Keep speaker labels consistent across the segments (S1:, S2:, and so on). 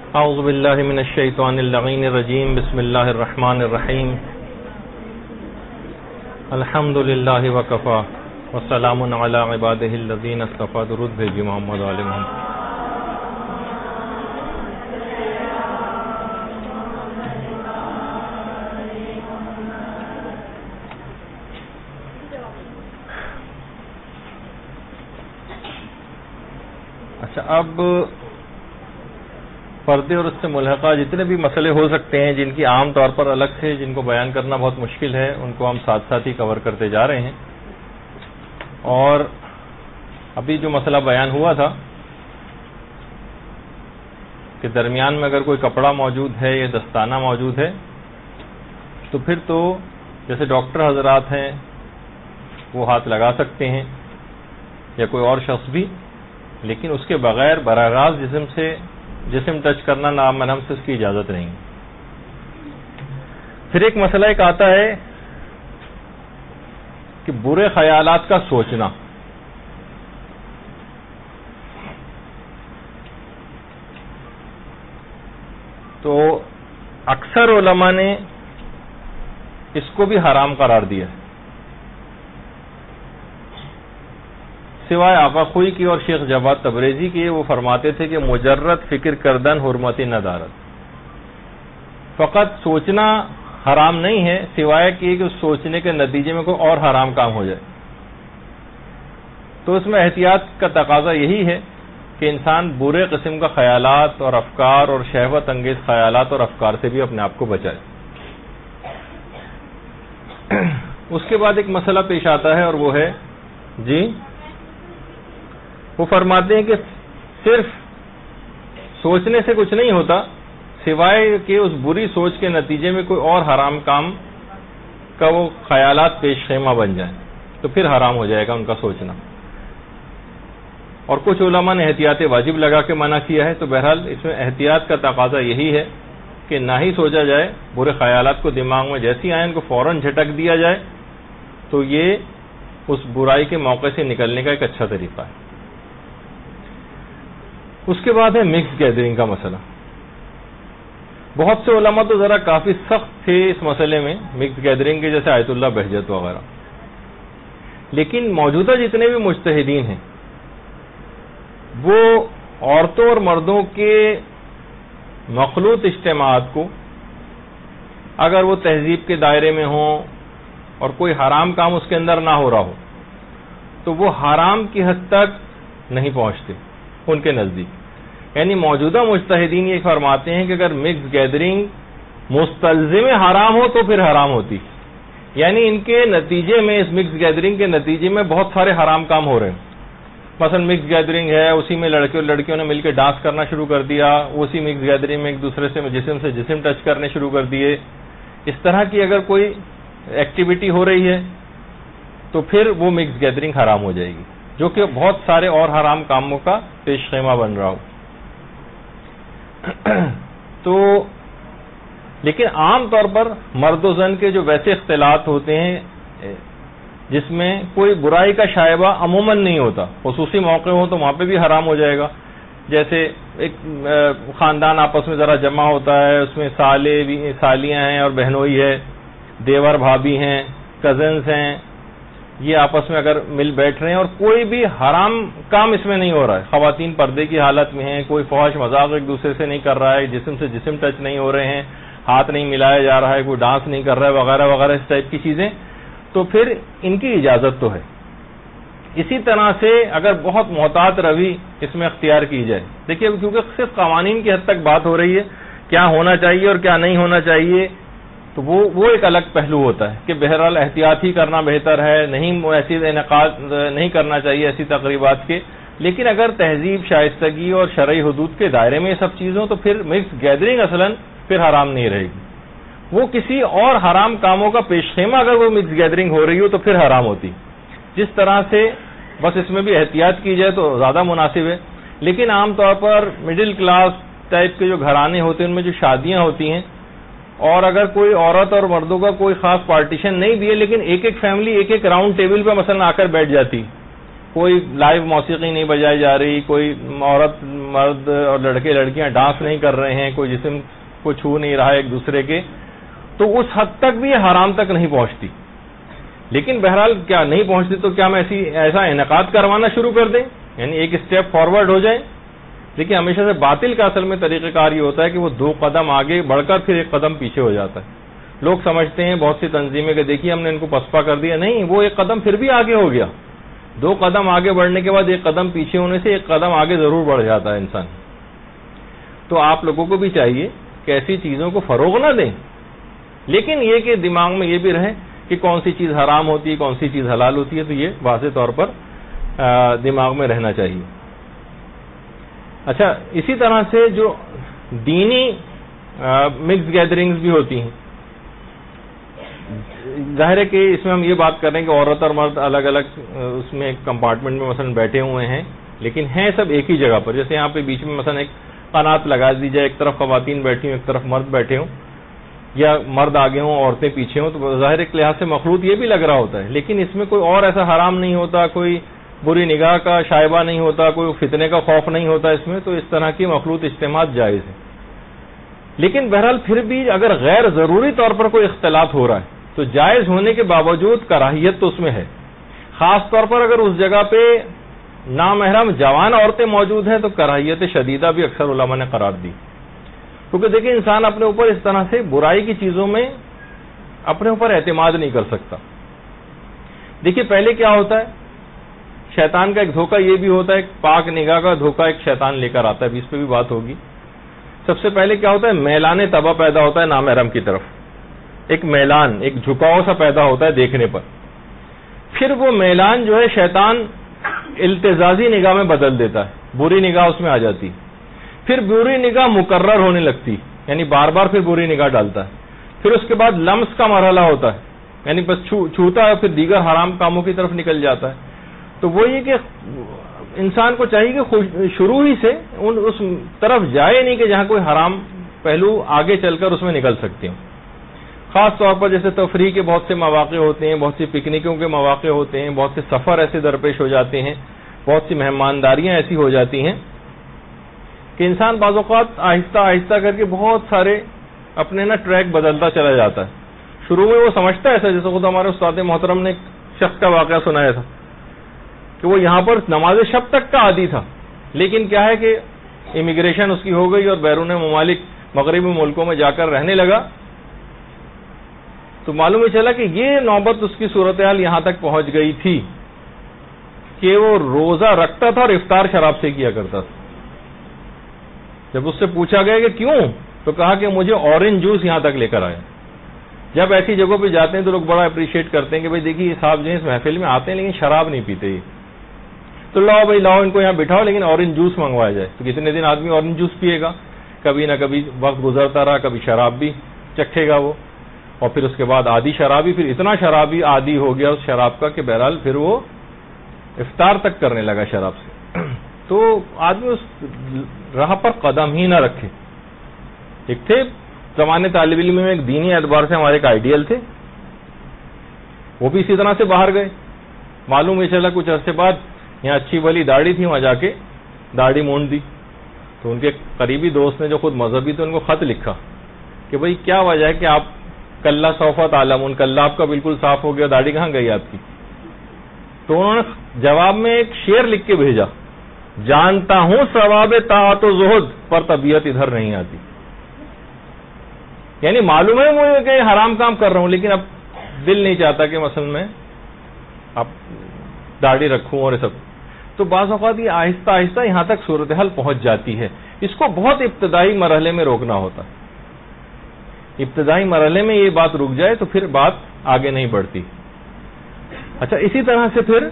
S1: اعوذ باللہ من الشیطان اللعین الرجیم بسم اللہ الرحمن الرحیم الحمد للہ وکفا وسلام علی عبادہ الذین اصطفی. درود بھیجیے محمد علیہ محمد. اچھا، اب پردے اور اس سے ملحقہ جتنے بھی مسئلے ہو سکتے ہیں جن کی عام طور پر الگ سے جن کو بیان کرنا بہت مشکل ہے، ان کو ہم ساتھ ساتھ ہی کور کرتے جا رہے ہیں. اور ابھی جو مسئلہ بیان ہوا تھا کہ درمیان میں اگر کوئی کپڑا موجود ہے یا دستانہ موجود ہے تو پھر تو جیسے ڈاکٹر حضرات ہیں وہ ہاتھ لگا سکتے ہیں یا کوئی اور شخص بھی، لیکن اس کے بغیر براہ راست جسم ٹچ کرنا نامحرم سے اس کی اجازت نہیں. پھر ایک مسئلہ ایک آتا ہے کہ برے خیالات کا سوچنا. تو اکثر علماء نے اس کو بھی حرام قرار دیا، سوائے آقا خوئی کی اور شیخ جواد تبریزی کی. وہ فرماتے تھے کہ مجرد فکر کردن حرمت ندارت، فقط سوچنا حرام نہیں ہے سوائے کہ اس سوچنے کے نتیجے میں کوئی اور حرام کام ہو جائے. تو اس میں احتیاط کا تقاضا یہی ہے کہ انسان برے قسم کا خیالات اور افکار اور شہوت انگیز خیالات اور افکار سے بھی اپنے آپ کو بچائے. اس کے بعد ایک مسئلہ پیش آتا ہے اور وہ ہے وہ فرماتے ہیں کہ صرف سوچنے سے کچھ نہیں ہوتا سوائے کہ اس بری سوچ کے نتیجے میں کوئی اور حرام کام کا وہ خیالات پیش خیمہ بن جائیں تو پھر حرام ہو جائے گا ان کا سوچنا. اور کچھ علماء نے احتیاط واجب لگا کے منع کیا ہے. تو بہرحال اس میں احتیاط کا تقاضا یہی ہے کہ نہ ہی سوچا جائے، برے خیالات کو دماغ میں جیسی آئیں ان کو فوراً جھٹک دیا جائے، تو یہ اس برائی کے موقع سے نکلنے کا ایک اچھا طریقہ ہے. اس کے بعد ہے مکس گیدرنگ کا مسئلہ. بہت سے علماء تو ذرا کافی سخت تھے اس مسئلے میں، مکس گیدرنگ کے، جیسے آیت اللہ بہجت وغیرہ. لیکن موجودہ جتنے بھی مجتہدین ہیں وہ عورتوں اور مردوں کے مخلوط اجتماعات کو، اگر وہ تہذیب کے دائرے میں ہوں اور کوئی حرام کام اس کے اندر نہ ہو رہا ہو، تو وہ حرام کی حد تک نہیں پہنچتے ان کے نزدیک. یعنی موجودہ مجتہدین یہ فرماتے ہیں کہ اگر مکس گیدرنگ مستلزم حرام ہو تو پھر حرام ہوتی. یعنی ان کے نتیجے میں، اس مکس گیدرنگ کے نتیجے میں بہت سارے حرام کام ہو رہے ہیں. مثلا مکس گیدرنگ ہے، اسی میں لڑکے اور لڑکیوں نے مل کے ڈانس کرنا شروع کر دیا، اسی مکس گیدرنگ میں ایک دوسرے سے جسم ٹچ کرنے شروع کر دیے. اس طرح کی اگر کوئی ایکٹیویٹی ہو رہی ہے تو پھر وہ مکس گیدرنگ حرام ہو جائے گی، جو کہ بہت سارے اور حرام کاموں کا پیش خیمہ بن رہا ہو. تو لیکن عام طور پر مرد و زن کے جو ویسے اختلاط ہوتے ہیں جس میں کوئی برائی کا شائبہ عموماً نہیں ہوتا، خصوصی موقع ہو تو وہاں پہ بھی حرام ہو جائے گا. جیسے ایک خاندان آپس میں ذرا جمع ہوتا ہے، اس میں سالیاں ہیں اور بہنوئی ہے، دیور بھابھی ہیں، کزنز ہیں، یہ آپس میں اگر مل بیٹھ رہے ہیں اور کوئی بھی حرام کام اس میں نہیں ہو رہا ہے، خواتین پردے کی حالت میں ہیں، کوئی فحش مذاق ایک دوسرے سے نہیں کر رہا ہے، جسم سے جسم ٹچ نہیں ہو رہے ہیں، ہاتھ نہیں ملایا جا رہا ہے، کوئی ڈانس نہیں کر رہا ہے وغیرہ وغیرہ اس ٹائپ کی چیزیں، تو پھر ان کی اجازت تو ہے. اسی طرح سے اگر بہت محتاط روی اس میں اختیار کی جائے، دیکھیے کیونکہ صرف قوانین کی حد تک بات ہو رہی ہے، کیا ہونا چاہیے اور کیا نہیں ہونا چاہیے، تو وہ ایک الگ پہلو ہوتا ہے کہ بہرحال احتیاط ہی کرنا بہتر ہے، نہیں ایسی انعقاد نہیں کرنا چاہیے ایسی تقریبات کے. لیکن اگر تہذیب، شائستگی اور شرعی حدود کے دائرے میں یہ سب چیزوں تو پھر مکس گیدرنگ اصلاً پھر حرام نہیں رہے گی. وہ کسی اور حرام کاموں کا پیش خیمہ اگر وہ مکس گیدرنگ ہو رہی ہو تو پھر حرام ہوتی. جس طرح سے بس اس میں بھی احتیاط کی جائے تو زیادہ مناسب ہے. لیکن عام طور پر مڈل کلاس ٹائپ کے جو گھرانے ہوتے ہیں ان میں جو شادیاں ہوتی ہیں، اور اگر کوئی عورت اور مردوں کا کوئی خاص پارٹیشن نہیں بھی ہے لیکن ایک ایک فیملی ایک ایک راؤنڈ ٹیبل پہ مثلا آ کر بیٹھ جاتی کوئی لائیو موسیقی نہیں بجائی جا رہی, کوئی عورت مرد اور لڑکے لڑکیاں ڈانس نہیں کر رہے ہیں, کوئی جسم کو چھو نہیں رہا ہے ایک دوسرے کے, تو اس حد تک بھی یہ حرام تک نہیں پہنچتی. لیکن بہرحال کیا نہیں پہنچتی تو کیا ہم ایسا انعقاد کروانا شروع کر دیں, یعنی ایک اسٹیپ فارورڈ ہو جائیں. لیکن ہمیشہ سے باطل کا اصل میں طریقہ کار یہ ہوتا ہے کہ وہ 2 قدم آگے بڑھ کر پھر 1 قدم پیچھے ہو جاتا ہے. لوگ سمجھتے ہیں بہت سی تنظیمیں کہ دیکھیے ہم نے ان کو پسپا کر دیا, نہیں, وہ 1 قدم پھر بھی آگے ہو گیا. 2 قدم آگے بڑھنے کے بعد 1 قدم پیچھے ہونے سے 1 قدم آگے ضرور بڑھ جاتا ہے انسان. تو آپ لوگوں کو بھی چاہیے کہ ایسی چیزوں کو فروغ نہ دیں, لیکن یہ کہ دماغ میں یہ بھی رہے کہ کون سی چیز حرام ہوتی ہے, کون سی چیز حلال ہوتی ہے, تو یہ واضح طور پر دماغ میں رہنا چاہیے. اچھا, اسی طرح سے جو دینی مکس گیدرنگز بھی ہوتی ہیں, ظاہر ہے کہ اس میں ہم یہ بات کر رہے ہیں کہ عورت اور مرد الگ الگ اس میں ایک کمپارٹمنٹ میں مثلا بیٹھے ہوئے ہیں, لیکن ہیں سب ایک ہی جگہ پر. جیسے یہاں پہ بیچ میں مثلا ایک قنات لگا دی جائے, ایک طرف خواتین بیٹھی ہوں, ایک طرف مرد بیٹھے ہوں, یا مرد آگے ہوں عورتیں پیچھے ہوں, تو ظاہر ایک لحاظ سے مخلوط یہ بھی لگ رہا ہوتا ہے. لیکن اس میں کوئی اور ایسا حرام نہیں ہوتا, کوئی بری نگاہ کا شائبہ نہیں ہوتا, کوئی فتنے کا خوف نہیں ہوتا اس میں. تو اس طرح کی مخلوط اجتماعات جائز ہے. لیکن بہرحال پھر بھی اگر غیر ضروری طور پر کوئی اختلاط ہو رہا ہے تو جائز ہونے کے باوجود کراہیت تو اس میں ہے. خاص طور پر اگر اس جگہ پہ نامحرم جوان عورتیں موجود ہیں تو کراہیت شدیدہ بھی اکثر علماء نے قرار دی. کیونکہ دیکھیں انسان اپنے اوپر اس طرح سے برائی کی چیزوں میں اپنے اوپر اعتماد نہیں کر سکتا. دیکھیے پہلے کیا ہوتا ہے, شیطان کا ایک دھوکہ یہ بھی ہوتا ہے, ایک پاک نگاہ کا دھوکہ ایک شیطان لے کر آتا ہے, اس پہ بھی بات ہوگی. سب سے پہلے کیا ہوتا ہے, میلان طبع پیدا ہوتا ہے نامحرم کی طرف, ایک میلان, ایک جھکاؤ سا پیدا ہوتا ہے دیکھنے پر. پھر وہ میلان جو ہے شیطان التزازی نگاہ میں بدل دیتا ہے, بری نگاہ اس میں آ جاتی. پھر بری نگاہ مقرر ہونے لگتی, یعنی بار بار پھر بری نگاہ ڈالتا ہے. پھر اس کے بعد لمس کا مرحلہ ہوتا ہے, یعنی بس چھوتا ہے, پھر دیگر حرام کاموں کی طرف نکل جاتا ہے. تو وہ یہ کہ انسان کو چاہیے کہ شروع ہی سے اس طرف جائے نہیں کہ جہاں کوئی حرام پہلو آگے چل کر اس میں نکل سکتے ہوں. خاص طور پر جیسے تفریح کے بہت سے مواقع ہوتے ہیں, بہت سی پکنکوں کے مواقع ہوتے ہیں, بہت سے سفر ایسے درپیش ہو جاتے ہیں, بہت سی مہمانداریاں ایسی ہو جاتی ہیں کہ انسان بعض اوقات آہستہ آہستہ کر کے بہت سارے اپنے ٹریک بدلتا چلا جاتا ہے. شروع میں وہ سمجھتا ہے ایسا, جیسے خود ہمارے استاد محترم نے ایک شخص کا واقعہ سنایا تھا کہ وہ یہاں پر نماز شب تک کا عادی تھا, لیکن کیا ہے کہ امیگریشن اس کی ہو گئی اور بیرون ممالک مغربی ملکوں میں جا کر رہنے لگا, تو معلوم ہی چلا کہ یہ نوبت اس کی صورتحال یہاں تک پہنچ گئی تھی کہ وہ روزہ رکھتا تھا اور افطار شراب سے کیا کرتا تھا. جب اس سے پوچھا گیا کہ کیوں, تو کہا کہ مجھے اورنج جوس یہاں تک لے کر آیا. جب ایسی جگہوں پہ جاتے ہیں تو لوگ بڑا اپریشیٹ کرتے ہیں کہ بھائی دیکھیے صاحب جو ہے اس محفل میں آتے ہیں لیکن شراب نہیں پیتے, تو لاؤ بھائی لاؤ ان کو یہاں بٹھاؤ لیکن اورنج جوس منگوایا جائے. تو کتنے دن آدمی اورنج جوس پیے گا, کبھی نہ کبھی وقت گزرتا رہا, کبھی شراب بھی چکھے گا وہ, اور پھر اس کے بعد عادی شرابی, پھر اتنا شرابی عادی ہو گیا اس شراب کا کہ بہرحال پھر وہ افطار تک کرنے لگا شراب سے. تو آدمی اس راہ پر قدم ہی نہ رکھے. ایک تھے زمانے طالب علم میں ایک دینی اعتبار سے ہمارے ایک آئیڈیل تھے, وہ بھی اسی طرح سے باہر گئے. معلوم یہ چلا کچھ عرصے بعد یہاں اچھی والی داڑھی تھی, وہاں جا کے داڑھی مونڈ دی. تو ان کے قریبی دوست نے جو خود مذہبی تھے ان کو خط لکھا کہ بھئی کیا وجہ ہے کہ آپ کلّہ سوف تعلمون, کلّہ آپ کا بالکل صاف ہو گیا, داڑھی کہاں گئی آپ کی. تو انہوں نے جواب میں ایک شعر لکھ کے بھیجا, جانتا ہوں ثواب طاعت و زہد پر طبیعت ادھر نہیں آتی. یعنی معلوم ہے مجھے کہ حرام کام کر رہا ہوں لیکن اب دل نہیں چاہتا کہ مثلا میں اب داڑھی رکھوں اور سب. تو بعض اوقات یہ آہستہ آہستہ یہاں تک صورتحال پہنچ جاتی ہے. اس کو بہت ابتدائی مرحلے میں روکنا ہوتا ہے. ابتدائی مرحلے میں یہ بات رک جائے تو پھر بات آگے نہیں بڑھتی. اچھا, اسی طرح سے پھر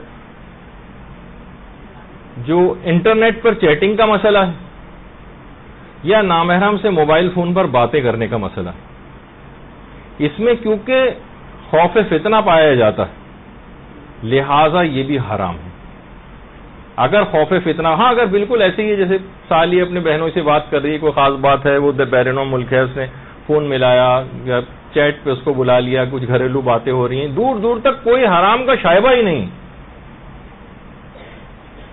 S1: جو انٹرنیٹ پر چیٹنگ کا مسئلہ ہے یا نامحرم سے موبائل فون پر باتیں کرنے کا مسئلہ, اس میں کیونکہ خوف فتنہ پایا جاتا ہے لہذا یہ بھی حرام ہے. اگر خوف فتنہ, ہاں اگر بالکل ایسے ہی ہے جیسے سالی اپنے بہنوں سے بات کر رہی ہے, کوئی خاص بات ہے, وہ بیرون ملک ہے, اس نے فون ملایا یا چیٹ پہ اس کو بلا لیا, کچھ گھریلو باتیں ہو رہی ہیں, دور دور تک کوئی حرام کا شائبہ ہی نہیں,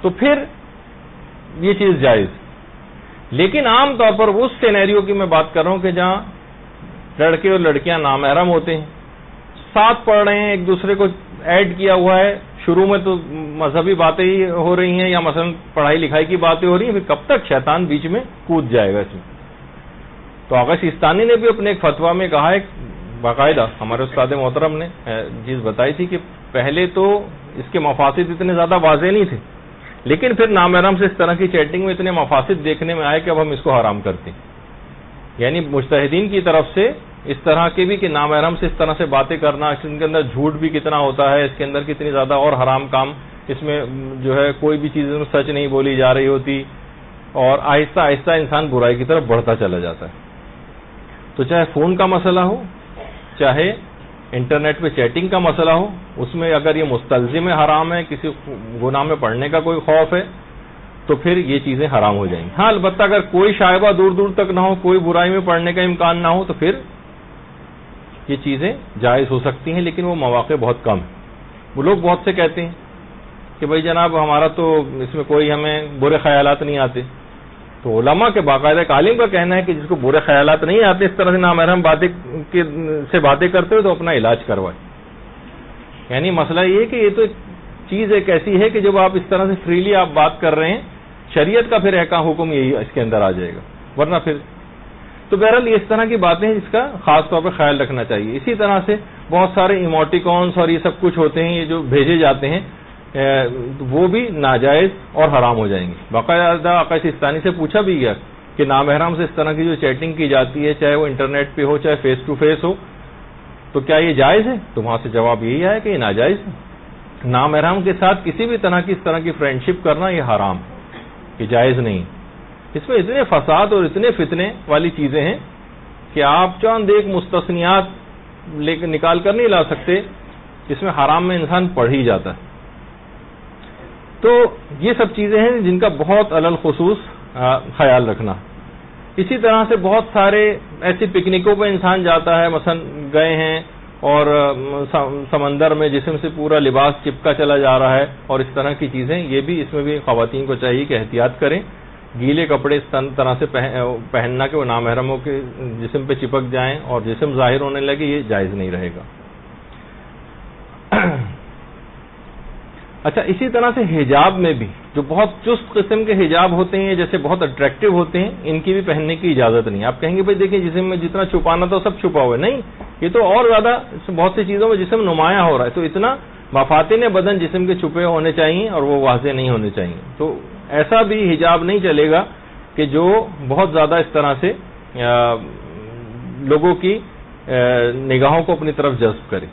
S1: تو پھر یہ چیز جائز. لیکن عام طور پر اس سینیریو کی میں بات کر رہا ہوں کہ جہاں لڑکے اور لڑکیاں نامحرم ہوتے ہیں, ساتھ پڑھ رہے ہیں, ایک دوسرے کو ایڈ کیا ہوا ہے, شروع میں تو مذہبی باتیں ہی ہو رہی ہیں یا مثلا پڑھائی لکھائی کی باتیں ہو رہی ہیں, پھر کب تک شیطان بیچ میں کود جائے گا اس میں. تو آغا سیستانی نے بھی اپنے ایک فتویٰ میں کہا ہے, باقاعدہ ہمارے استاد محترم نے چیز بتائی تھی کہ پہلے تو اس کے مفاسد اتنے زیادہ واضح نہیں تھے, لیکن پھر نامحرم سے اس طرح کی چیٹنگ میں اتنے مفاسد دیکھنے میں آئے کہ اب ہم اس کو حرام کرتے ہیں. یعنی مجتہدین کی طرف سے اس طرح کے بھی کہ نامحرم سے اس طرح سے باتیں کرنا, اس کے اندر جھوٹ بھی کتنا ہوتا ہے, اس کے اندر کتنی زیادہ اور حرام کام, اس میں جو ہے کوئی بھی چیز میں سچ نہیں بولی جا رہی ہوتی, اور آہستہ آہستہ انسان برائی کی طرف بڑھتا چلا جاتا ہے. تو چاہے فون کا مسئلہ ہو, چاہے انٹرنیٹ پہ چیٹنگ کا مسئلہ ہو, اس میں اگر یہ مستلزم حرام ہے, کسی گناہ میں پڑنے کا کوئی خوف ہے, تو پھر یہ چیزیں حرام ہو جائیں گی. ہاں البتہ اگر کوئی شائبہ دور دور تک نہ ہو, کوئی برائی میں پڑنے کا امکان نہ ہو, تو پھر یہ چیزیں جائز ہو سکتی ہیں, لیکن وہ مواقع بہت کم ہیں. وہ لوگ بہت سے کہتے ہیں کہ بھائی جناب ہمارا تو اس میں کوئی ہمیں برے خیالات نہیں آتے. تو علماء کے باقاعدہ ایک عالم کا کہنا ہے کہ جس کو برے خیالات نہیں آتے اس طرح سے نامحرم باتیں کرتے ہوئے, تو اپنا علاج کروائے. یعنی مسئلہ یہ کہ یہ تو چیز ایک ایسی ہے کہ جب آپ اس طرح سے فریلی آپ بات کر رہے ہیں, شریعت کا پھر ایک حکم یہی اس کے اندر آ جائے گا, ورنہ پھر تو بہرحال اس طرح کی باتیں ہیں جس کا خاص طور پہ خیال رکھنا چاہیے. اسی طرح سے بہت سارے ایموٹیکونس اور یہ سب کچھ ہوتے ہیں, یہ جو بھیجے جاتے ہیں وہ بھی ناجائز اور حرام ہو جائیں گے. باقاعدہ آقا سیستانی سے پوچھا بھی گیا کہ نامحرم سے اس طرح کی جو چیٹنگ کی جاتی ہے, چاہے وہ انٹرنیٹ پہ ہو چاہے فیس ٹو فیس ہو, تو کیا یہ جائز ہے؟ تو وہاں سے جواب یہی آیا کہ یہ ناجائز ہے. نامحرم کے ساتھ کسی بھی طرح کی اس طرح کی فرینڈشپ کرنا یہ حرام, یہ جائز نہیں. اس میں اتنے فساد اور اتنے فتنے والی چیزیں ہیں کہ آپ چاند ایک مستثنیات نکال کر نہیں لا سکتے, اس میں حرام میں انسان پڑھ ہی جاتا ہے. تو یہ سب چیزیں ہیں جن کا بہت علل خصوص خیال رکھنا. اسی طرح سے بہت سارے ایسی پکنکوں پہ انسان جاتا ہے, مثلا گئے ہیں اور سمندر میں جسم سے پورا لباس چپکا چلا جا رہا ہے اور اس طرح کی چیزیں, یہ بھی اس میں بھی خواتین کو چاہیے کہ احتیاط کریں. گیلے کپڑے اس طرح سے پہننا کہ وہ نامحرموں کے جسم پہ چپک جائیں اور جسم ظاہر ہونے لگے, یہ جائز نہیں رہے گا. اچھا, اسی طرح سے حجاب میں بھی جو بہت چست قسم کے حجاب ہوتے ہیں, جیسے بہت اٹریکٹیو ہوتے ہیں, ان کی بھی پہننے کی اجازت نہیں. آپ کہیں گے بھائی دیکھیں جسم میں جتنا چھپانا تھا سب چھپا ہوا ہے. نہیں, یہ تو اور زیادہ بہت سی چیزوں میں جسم نمایاں ہو رہا ہے, تو اتنا مفاتن بدن جسم کے چھپے ہونے چاہیے اور وہ واضح نہیں ہونے چاہیے. تو ایسا بھی حجاب نہیں چلے گا کہ جو بہت زیادہ اس طرح سے لوگوں کی نگاہوں کو اپنی طرف جذب کرے.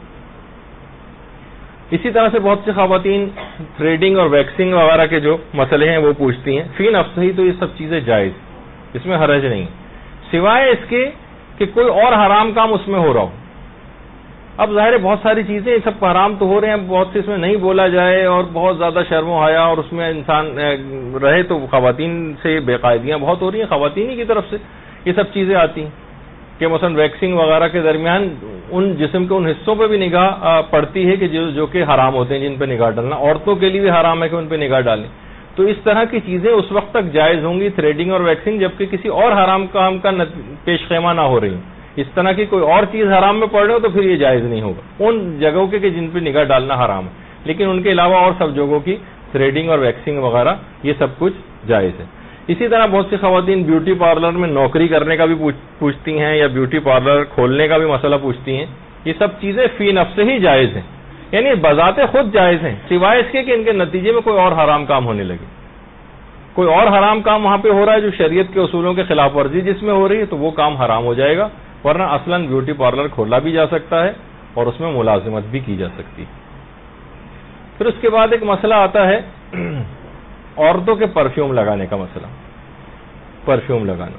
S1: اسی طرح سے بہت سی خواتین تھریڈنگ اور ویکسنگ وغیرہ کے جو مسئلے ہیں وہ پوچھتی ہیں. فی نفسہ تو یہ سب چیزیں جائز, اس میں حرج نہیں, سوائے اس کے کہ کوئی اور حرام کام اس میں ہو رہا ہو. اب ظاہر ہے بہت ساری چیزیں سب حرام تو ہو رہے ہیں, بہت سے اس میں نہیں بولا جائے اور بہت زیادہ شرم و حیا اور اس میں انسان رہے, تو خواتین سے بے قاعدیاں بہت ہو رہی ہیں. خواتین ہی کی طرف سے یہ سب چیزیں آتی ہیں کہ مثلا ویکسنگ وغیرہ کے درمیان ان جسم کے ان حصوں پہ بھی نگاہ پڑتی ہے کہ جو کہ حرام ہوتے ہیں, جن پہ نگاہ ڈالنا. عورتوں کے لیے بھی حرام ہے کہ ان پہ نگاہ ڈالیں. تو اس طرح کی چیزیں اس وقت تک جائز ہوں گی, تھریڈنگ اور ویکسنگ, جبکہ کسی اور حرام کام کا پیش خیمہ نہ ہو رہی. اس طرح کی کوئی اور چیز حرام میں پڑ رہے ہو تو پھر یہ جائز نہیں ہوگا ان جگہوں کے کہ جن پہ نگاہ ڈالنا حرام ہے. لیکن ان کے علاوہ اور سب جگہوں کی تھریڈنگ اور ویکسنگ وغیرہ یہ سب کچھ جائز ہے. اسی طرح بہت سی خواتین بیوٹی پارلر میں نوکری کرنے کا بھی پوچھتی ہیں یا بیوٹی پارلر کھولنے کا بھی مسئلہ پوچھتی ہیں. یہ سب چیزیں فی نفس ہی جائز ہیں, یعنی بذات خود جائز ہیں, سوائے اس کے کہ ان کے نتیجے میں کوئی اور حرام کام ہونے لگے. کوئی اور حرام کام وہاں پہ ہو رہا ہے جو شریعت کے اصولوں کے خلاف ورزی جس میں ہو رہی ہے, تو وہ کام حرام ہو جائے گا. ورنہ اصلاً بیوٹی پارلر کھولا بھی جا سکتا ہے اور اس میں ملازمت بھی کی جا سکتی ہے. پھر اس کے بعد ایک مسئلہ آتا ہے عورتوں کے پرفیوم لگانے کا مسئلہ. پرفیوم لگانا,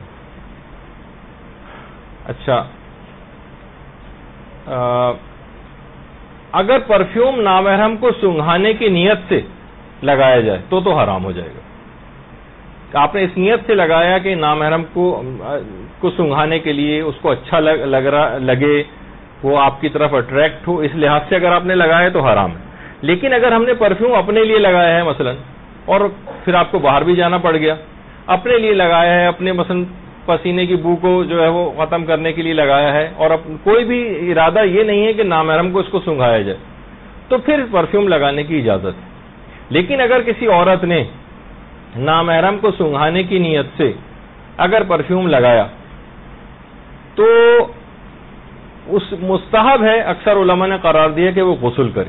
S1: اچھا اگر پرفیوم نامحرم کو سنگھانے کی نیت سے لگایا جائے تو حرام ہو جائے گا. آپ نے اس نیت سے لگایا کہ نامحرم کو سنگھانے کے لیے, اس کو اچھا لگے, وہ آپ کی طرف اٹریکٹ ہو, اس لحاظ سے اگر آپ نے لگایا تو حرام ہے. لیکن اگر ہم نے پرفیوم اپنے لیے لگایا ہے مثلا اور پھر آپ کو باہر بھی جانا پڑ گیا, اپنے لیے لگایا ہے, اپنے مثلا پسینے کی بو کو جو ہے وہ ختم کرنے کے لیے لگایا ہے, اور کوئی بھی ارادہ یہ نہیں ہے کہ نامحرم کو اس کو سنگھایا جائے, تو پھر پرفیوم لگانے کی اجازت ہے. لیکن اگر کسی عورت نے نامحرم کو سنگھانے کی نیت سے اگر پرفیوم لگایا تو اس مستحب ہے, اکثر علماء نے قرار دیا کہ وہ غسل کرے,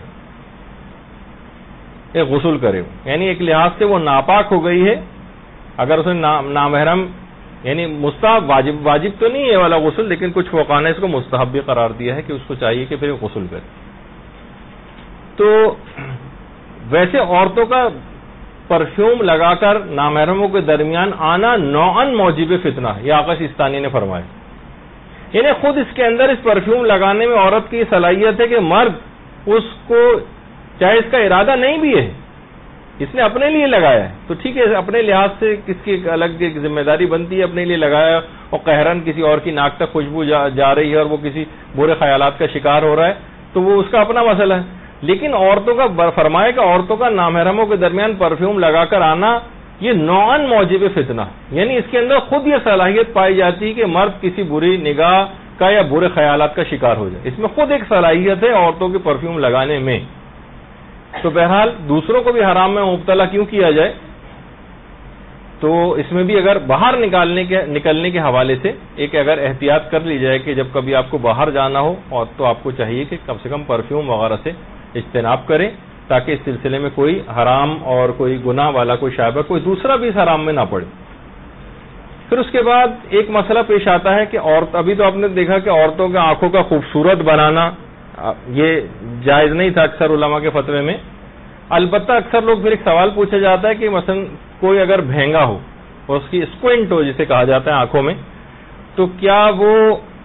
S1: غسل کرے, یعنی ایک لحاظ سے وہ ناپاک ہو گئی ہے. اگر اس نے نامحرم یعنی مستحب, واجب تو نہیں ہے والا غسل, لیکن کچھ فقہاء نے اس کو مستحب بھی قرار دیا ہے کہ اس کو چاہیے کہ پھر وہ غسل کرے. تو ویسے عورتوں کا پرفیوم لگا کر نامحرموں کے درمیان آنا نوعاً موجب فتنہ ہے, یہ آقا سیستانی نے فرمایا. یعنی خود اس کے اندر اس پرفیوم لگانے میں عورت کی صلاحیت ہے کہ مرد اس کو, چاہے اس کا ارادہ نہیں بھی ہے, اس نے اپنے لیے لگایا ہے تو ٹھیک ہے, اپنے لحاظ سے کس کی الگ ذمہ داری بنتی ہے, اپنے لیے لگایا اور قہرن کسی اور کی ناک تک خوشبو جا رہی ہے اور وہ کسی برے خیالات کا شکار ہو رہا ہے تو وہ اس کا اپنا مسئلہ ہے. لیکن عورتوں کا فرمایا کہ عورتوں کا نامحرموں کے درمیان پرفیوم لگا کر آنا یہ نوعاً موجب فتنہ, یعنی اس کے اندر خود یہ صلاحیت پائی جاتی ہے کہ مرد کسی بری نگاہ کا یا برے خیالات کا شکار ہو جائے. اس میں خود ایک صلاحیت ہے عورتوں کے پرفیوم لگانے میں. تو بہرحال دوسروں کو بھی حرام میں مبتلا کیوں کیا جائے, تو اس میں بھی اگر باہر نکلنے کے حوالے سے ایک اگر احتیاط کر لی جائے کہ جب کبھی آپ کو باہر جانا ہو اور تو آپ کو چاہیے کہ کم سے کم پرفیوم وغیرہ سے اجتناب کریں تاکہ اس سلسلے میں کوئی حرام اور کوئی گناہ والا کوئی شائبہ کوئی دوسرا بھی اس حرام میں نہ پڑے. پھر اس کے بعد ایک مسئلہ پیش آتا ہے کہ ابھی تو آپ نے دیکھا کہ عورتوں کے آنکھوں کا خوبصورت بنانا یہ جائز نہیں تھا اکثر علماء کے فتوے میں. البتہ اکثر لوگ پھر ایک سوال پوچھا جاتا ہے کہ مثلا کوئی اگر بھینگا ہو اور اس کی اسکوئنٹ ہو جسے کہا جاتا ہے آنکھوں میں, تو کیا وہ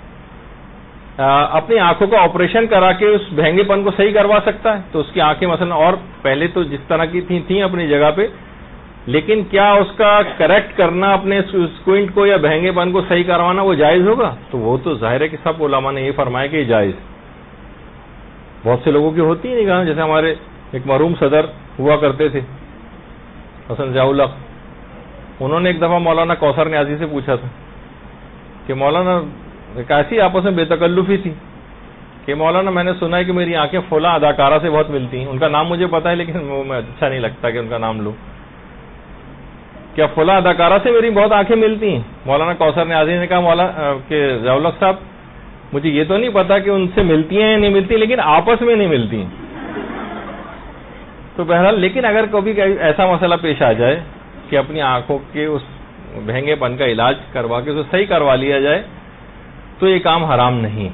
S1: اپنی آنکھوں کا آپریشن کرا کے اس بھینگے پن کو صحیح کروا سکتا ہے؟ تو اس کی آنکھیں مثلا اور پہلے تو جس طرح کی تھیں اپنی جگہ پہ, لیکن کیا اس کا کریکٹ کرنا اپنے اسکوئنٹ کو یا بھینگے پن کو صحیح کروانا وہ جائز ہوگا؟ تو وہ تو ظاہر ہے کہ سب علماء نے یہ فرمایا کہ یہ جائز. بہت سے لوگوں کی ہوتی ہے نگاہ, جیسے ہمارے ایک مرحوم صدر ہوا کرتے تھے حسن ضیاء الحق, انہوں نے ایک دفعہ مولانا کوثر نیازی سے پوچھا تھا کہ مولانا کیسی آپس میں بے تکلفی تھی کہ مولانا میں نے سنا ہے کہ میری آنکھیں فلاں اداکارہ سے بہت ملتی ہیں, ان کا نام مجھے پتا ہے لیکن وہ میں اچھا نہیں لگتا کہ ان کا نام لوں, کیا فلاں اداکارہ سے میری بہت آنکھیں ملتی ہیں؟ مولانا کوثر نیازی نے کہا کہ ضیاء الحق صاحب مجھے یہ تو نہیں پتا کہ ان سے ملتی ہیں یا نہیں ملتی, لیکن آپس میں نہیں ملتی ہیں. تو بہرحال لیکن اگر کبھی ایسا مسئلہ پیش آ جائے کہ اپنی آنکھوں کے اس بھینگے پن کا علاج کروا کے اسے صحیح کروا لیا جائے تو یہ کام حرام نہیں.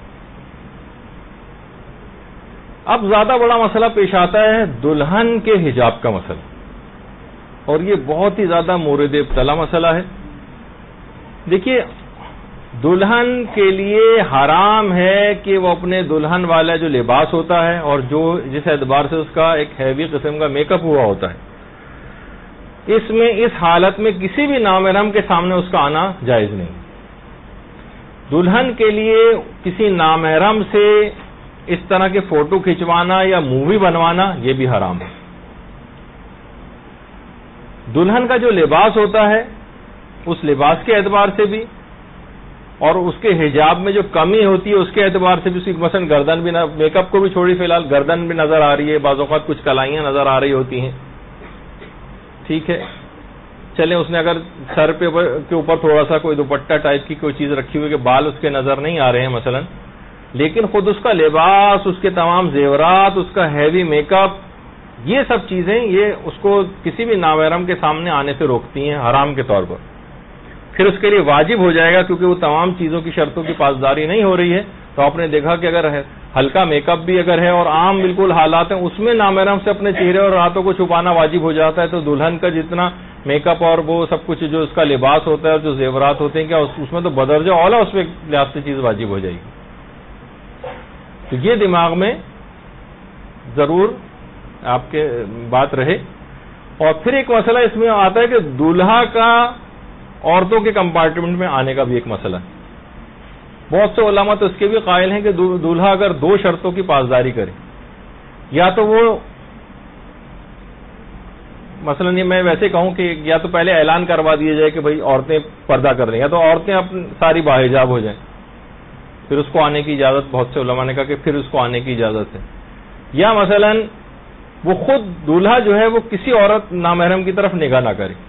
S1: اب زیادہ بڑا مسئلہ پیش آتا ہے دلہن کے حجاب کا مسئلہ, اور یہ بہت ہی زیادہ مورد ابتلا مسئلہ ہے. دیکھیے, دلہن کے لیے حرام ہے کہ وہ اپنے دلہن والا جو لباس ہوتا ہے اور جو جس اعتبار سے اس کا ایک ہیوی قسم کا میک اپ ہوا ہوتا ہے, اس حالت میں کسی بھی نامحرم کے سامنے اس کا آنا جائز نہیں. دلہن کے لیے کسی نامحرم سے اس طرح کے فوٹو کھنچوانا یا مووی بنوانا یہ بھی حرام ہے. دلہن کا جو لباس ہوتا ہے اس لباس کے اعتبار سے بھی اور اس کے حجاب میں جو کمی ہوتی ہے اس کے اعتبار سے بھی, اس کی مثلا گردن بھی میک اپ کو بھی چھوڑی فی الحال گردن بھی نظر آ رہی ہے, بعض اوقات کچھ کلائیاں نظر آ رہی ہوتی ہیں, ٹھیک ہے, چلیں اس نے اگر سر کے اوپر تھوڑا سا کوئی دوپٹہ ٹائپ کی کوئی چیز رکھی ہوئی کہ بال اس کے نظر نہیں آ رہے ہیں مثلا, لیکن خود اس کا لباس, اس کے تمام زیورات, اس کا ہیوی میک اپ, یہ سب چیزیں یہ اس کو کسی بھی نامحرم کے سامنے آنے سے روکتی ہیں حرام کے طور پر. پھر اس کے لیے واجب ہو جائے گا کیونکہ وہ تمام چیزوں کی شرطوں کی پاسداری نہیں ہو رہی ہے. تو آپ نے دیکھا کہ اگر ہلکا میک اپ بھی اگر ہے اور عام بالکل حالات ہیں اس میں نامحرم سے اپنے چہرے اور ہاتھوں کو چھپانا واجب ہو جاتا ہے, تو دلہن کا جتنا میک اپ اور وہ سب کچھ جو اس کا لباس ہوتا ہے اور جو زیورات ہوتے ہیں کیا اس میں تو بدرجہ اولا اس میں لحاظ سے چیز واجب ہو جائے گی. تو یہ دماغ میں ضرور آپ کے بات رہے. اور پھر ایک مسئلہ اس میں آتا ہے کہ دولہا کا عورتوں کے کمپارٹمنٹ میں آنے کا بھی ایک مسئلہ ہے. بہت سے علماء تو اس کے بھی قائل ہیں کہ دولہا اگر دو شرطوں کی پاسداری کرے, یا تو وہ مثلا یہ میں ویسے کہوں کہ یا تو پہلے اعلان کروا دیا جائے کہ بھائی عورتیں پردہ کر رہی ہیں، یا تو عورتیں اپنی ساری باحجاب ہو جائیں، پھر اس کو آنے کی اجازت، بہت سے علماء نے کہا کہ پھر اس کو آنے کی اجازت ہے، یا مثلا وہ خود دولہا جو ہے وہ کسی عورت نامحرم کی طرف نگاہ نہ کرے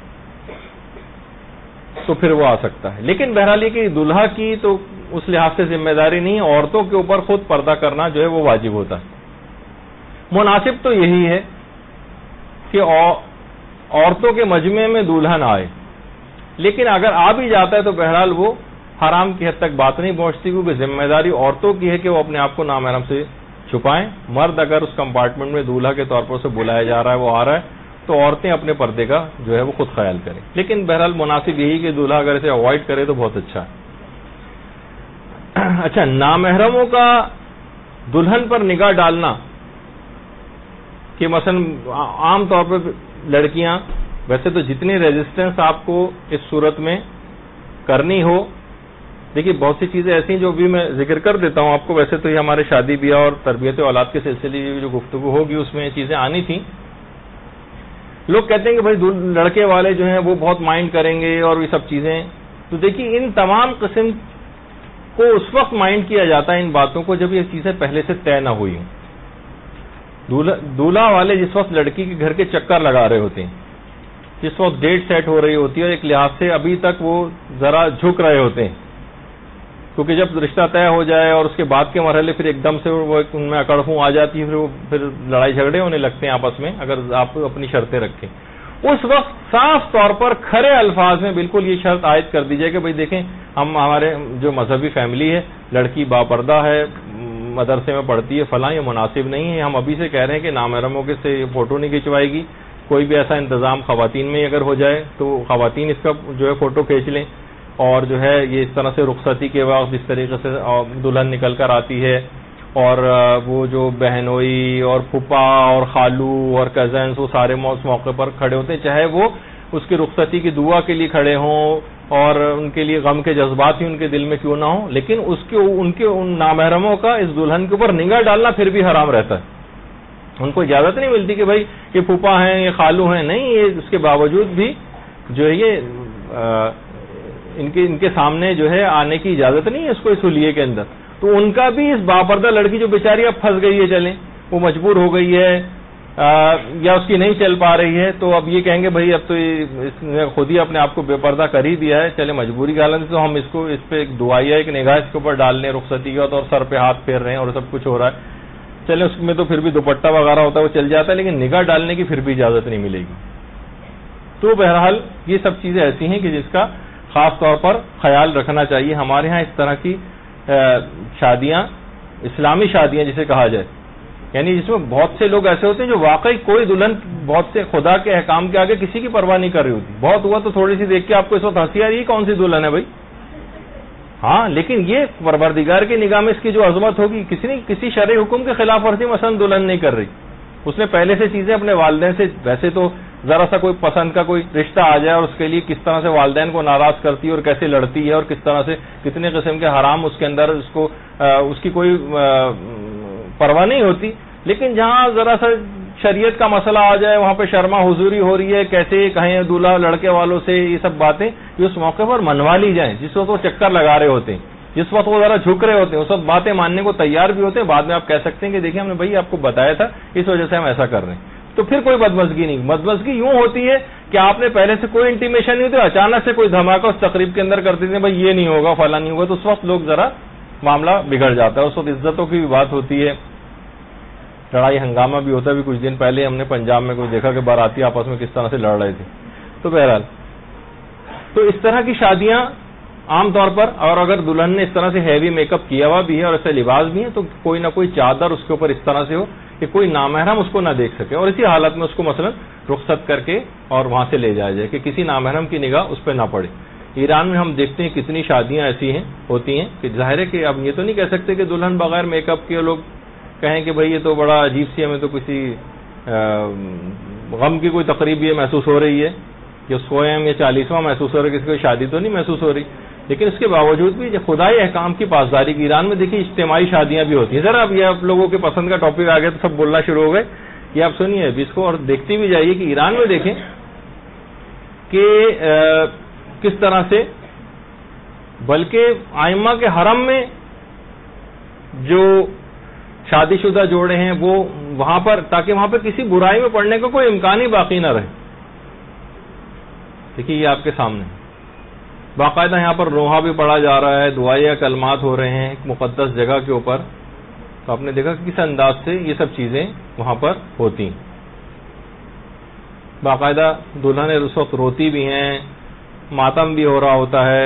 S1: تو پھر وہ آ سکتا ہے. لیکن بہرحال یہ کہ دولہا کی تو اس لحاظ سے ذمہ داری نہیں ہے، عورتوں کے اوپر خود پردہ کرنا جو ہے وہ واجب ہوتا ہے. مناسب تو یہی ہے کہ عورتوں کے مجمع میں دولہا نہ آئے، لیکن اگر آ بھی جاتا ہے تو بہرحال وہ حرام کی حد تک بات نہیں پہنچتی، کیونکہ ذمہ داری عورتوں کی ہے کہ وہ اپنے آپ کو نامحرم سے چھپائیں. مرد اگر اس کمپارٹمنٹ میں دولہا کے طور پر اسے بلایا جا رہا ہے، وہ آ رہا ہے، تو عورتیں اپنے پردے کا جو ہے وہ خود خیال کریں. لیکن بہرحال مناسب یہی کہ دولہا اگر اسے اوائڈ کرے تو بہت اچھا ہے. اچھا، نامحرموں کا دلہن پر نگاہ ڈالنا کہ مثلا عام طور پر لڑکیاں، ویسے تو جتنی ریزسٹنس آپ کو اس صورت میں کرنی ہو، دیکھیے بہت سی چیزیں ایسی ہیں جو بھی میں ذکر کر دیتا ہوں آپ کو. ویسے تو یہ ہمارے شادی بیاہ اور تربیت اولاد کے سلسلے میں جو گفتگو ہوگی اس میں یہ چیزیں آنی تھیں. لوگ کہتے ہیں کہ بھائی لڑکے والے جو ہیں وہ بہت مائنڈ کریں گے اور یہ سب چیزیں، تو دیکھیے ان تمام قسم کو اس وقت مائنڈ کیا جاتا ہے ان باتوں کو جب یہ چیزیں پہلے سے طے نہ ہوئی ہوں. دولہا والے جس وقت لڑکی کے گھر کے چکر لگا رہے ہوتے ہیں، جس وقت ڈیٹ سیٹ ہو رہی ہوتی ہے، اور ایک لحاظ سے ابھی تک وہ ذرا جھک رہے ہوتے ہیں، کیونکہ جب رشتہ طے ہو جائے اور اس کے بعد کے مرحلے پھر ایک دم سے وہ ان میں اکڑ آ جاتی ہے، پھر لڑائی جھگڑے ہونے لگتے ہیں آپس میں اگر آپ اپنی شرطیں رکھیں. اس وقت صاف طور پر کھرے الفاظ میں بالکل یہ شرط عائد کر دی جائے کہ بھئی دیکھیں ہمارے جو مذہبی فیملی ہے، لڑکی باپردہ ہے، مدرسے میں پڑھتی ہے، فلاں، یہ مناسب نہیں ہے. ہم ابھی سے کہہ رہے ہیں کہ نامحرموں کے سے فوٹو نہیں کھنچوائے گی. کوئی بھی ایسا انتظام خواتین میں اگر ہو جائے تو خواتین اس کا جو ہے فوٹو کھینچ لیں، اور جو ہے یہ اس طرح سے رخصتی کے وقت جس طریقے سے دلہن نکل کر آتی ہے، اور وہ جو بہنوئی اور پھپھا اور خالو اور کزنس وہ سارے اس موقع پر کھڑے ہوتے ہیں، چاہے وہ اس کی رخصتی کی دعا کے لیے کھڑے ہوں اور ان کے لیے غم کے جذبات ہی ان کے دل میں کیوں نہ ہوں، لیکن ان نامحرموں کا اس دلہن کے اوپر نگاہ ڈالنا پھر بھی حرام رہتا ہے. ان کو اجازت نہیں ملتی کہ بھائی یہ پھپھا ہیں، یہ خالو ہیں، نہیں، یہ اس کے باوجود بھی جو ہے یہ ان کے سامنے جو ہے آنے کی اجازت نہیں ہے اس کو اس حلیے کے اندر. تو ان کا بھی اس باپردہ لڑکی جو بیچاری اب پھنس گئی ہے، چلیں وہ مجبور ہو گئی ہے یا اس کی نہیں چل پا رہی ہے، تو اب یہ کہیں گے بھائی اب تو اس نے خود ہی اپنے آپ کو بے پردہ کر ہی دیا ہے، چلے مجبوری کی حالت تو ہم اس پہ ایک دعائیا ایک نگاہ اس کے اوپر ڈال لیں رخصتی کا، اور سر پہ ہاتھ پھیر رہے ہیں اور سب کچھ ہو رہا ہے، چلے اس میں تو پھر بھی دوپٹہ وغیرہ ہوتا ہے وہ چل جاتا ہے، لیکن نگاہ ڈالنے کی پھر بھی اجازت نہیں ملے گی. تو بہرحال یہ سب چیزیں ایسی ہیں کہ جس کا خاص طور پر خیال رکھنا چاہیے. ہمارے ہاں اس طرح کی شادیاں، اسلامی شادیاں جسے کہا جائے، یعنی جس میں بہت سے لوگ ایسے ہوتے ہیں جو واقعی کوئی دلہن بہت سے خدا کے احکام کے آگے کسی کی پرواہ نہیں کر رہی ہوتی. بہت ہوا تو تھوڑی سی دیکھ کے آپ کو اس وقت ہنسی آ رہی ہے کون سی دلہن ہے بھائی، ہاں، لیکن یہ پروردگار کی نگاہ میں اس کی جو عظمت ہوگی، کسی شرعی حکم کے خلاف ورزی مثلا دلہن نہیں کر رہی، اس نے پہلے سے چیزیں اپنے والدین سے، ویسے تو ذرا سا کوئی پسند کا کوئی رشتہ آ جائے اور اس کے لیے کس طرح سے والدین کو ناراض کرتی ہے اور کیسے لڑتی ہے اور کس طرح سے کتنے قسم کے حرام اس کے اندر اس کی کوئی پرواہ نہیں ہوتی. لیکن جہاں ذرا سا شریعت کا مسئلہ آ جائے، وہاں پہ شرما حضوری ہو رہی ہے، کیسے کہیں دولہا لڑکے والوں سے، یہ سب باتیں یہ اس موقع پر منوا لی جائیں. جس وقت وہ چکر لگا رہے ہوتے ہیں، جس وقت وہ ذرا جھک رہے ہوتے ہیں، اس وقت باتیں ماننے کو تیار بھی ہوتے ہیں. بعد میں آپ کہہ سکتے ہیں کہ دیکھیں ہم نے بھائی آپ کو بتایا تھا، اس وجہ سے ہم ایسا کر رہے ہیں. تو پھر کوئی بدمزگی نہیں. بدمزگی یوں ہوتی ہے کہ آپ نے پہلے سے کوئی انٹیمیشن نہیں ہوتی، اچانک سے کوئی دھماکہ اس تقریب کے اندر کر دیتے ہیں، بھائی یہ نہیں ہوگا، فلاں نہیں ہوگا، تو اس وقت لوگ ذرا معاملہ بگڑ جاتا ہے. اس وقت عزتوں کی بھی بات ہوتی ہے، لڑائی ہنگامہ بھی ہوتا ہے. بھی کچھ دن پہلے ہم نے پنجاب میں کوئی دیکھا کہ باراتی آپس میں کس طرح سے لڑ رہے تھے. تو بہرحال تو اس طرح کی شادیاں عام طور پر، اور اگر دلہن نے اس طرح سے ہیوی میک اپ کیا ہوا بھی ہے اور ایسے لباس بھی ہیں، تو کوئی نہ کوئی چادر اس کے اوپر اس طرح سے ہو کہ کوئی نامحرم اس کو نہ دیکھ سکے، اور اسی حالت میں اس کو مثلا رخصت کر کے اور وہاں سے لے جایا جائے کہ کسی نامحرم کی نگاہ اس پہ نہ پڑے. ایران میں ہم دیکھتے ہیں کتنی شادیاں ایسی ہوتی ہیں کہ ظاہر ہے کہ اب یہ تو نہیں کہہ سکتے کہ دلہن بغیر میک اپ کے لوگ کہیں کہ بھئی یہ تو بڑا عجیب سی، ہمیں تو کسی غم کی کوئی تقریب یہ محسوس ہو رہی ہے کہ 100 یا 40واں محسوس ہو رہا ہے، کسی کو شادی تو نہیں محسوس ہو رہی. لیکن اس کے باوجود بھی خدائی احکام کی پاسداری کی ایران میں دیکھیے اجتماعی شادیاں بھی ہوتی ہیں. ذرا اب یہ آپ لوگوں کے پسند کا ٹاپک آ گیا تو سب بولنا شروع ہو گئے یہ آپ سنیے ابھی اس کو اور دیکھتی بھی جائیے کہ ایران میں دیکھیں کہ کس طرح سے بلکہ ائمہ کے حرم میں جو شادی شدہ جوڑے ہیں وہ وہاں پر، تاکہ وہاں پہ کسی برائی میں پڑنے کا کوئی امکان ہی باقی نہ رہے. دیکھیے یہ آپ کے سامنے باقاعدہ یہاں پر روحا بھی پڑھا جا رہا ہے، دعائیں کلمات ہو رہے ہیں ایک مقدس جگہ کے اوپر. تو آپ نے دیکھا کہ کس انداز سے یہ سب چیزیں وہاں پر ہوتی ہیں. باقاعدہ دلہنیں اس وقت روتی بھی ہیں، ماتم بھی ہو رہا ہوتا ہے،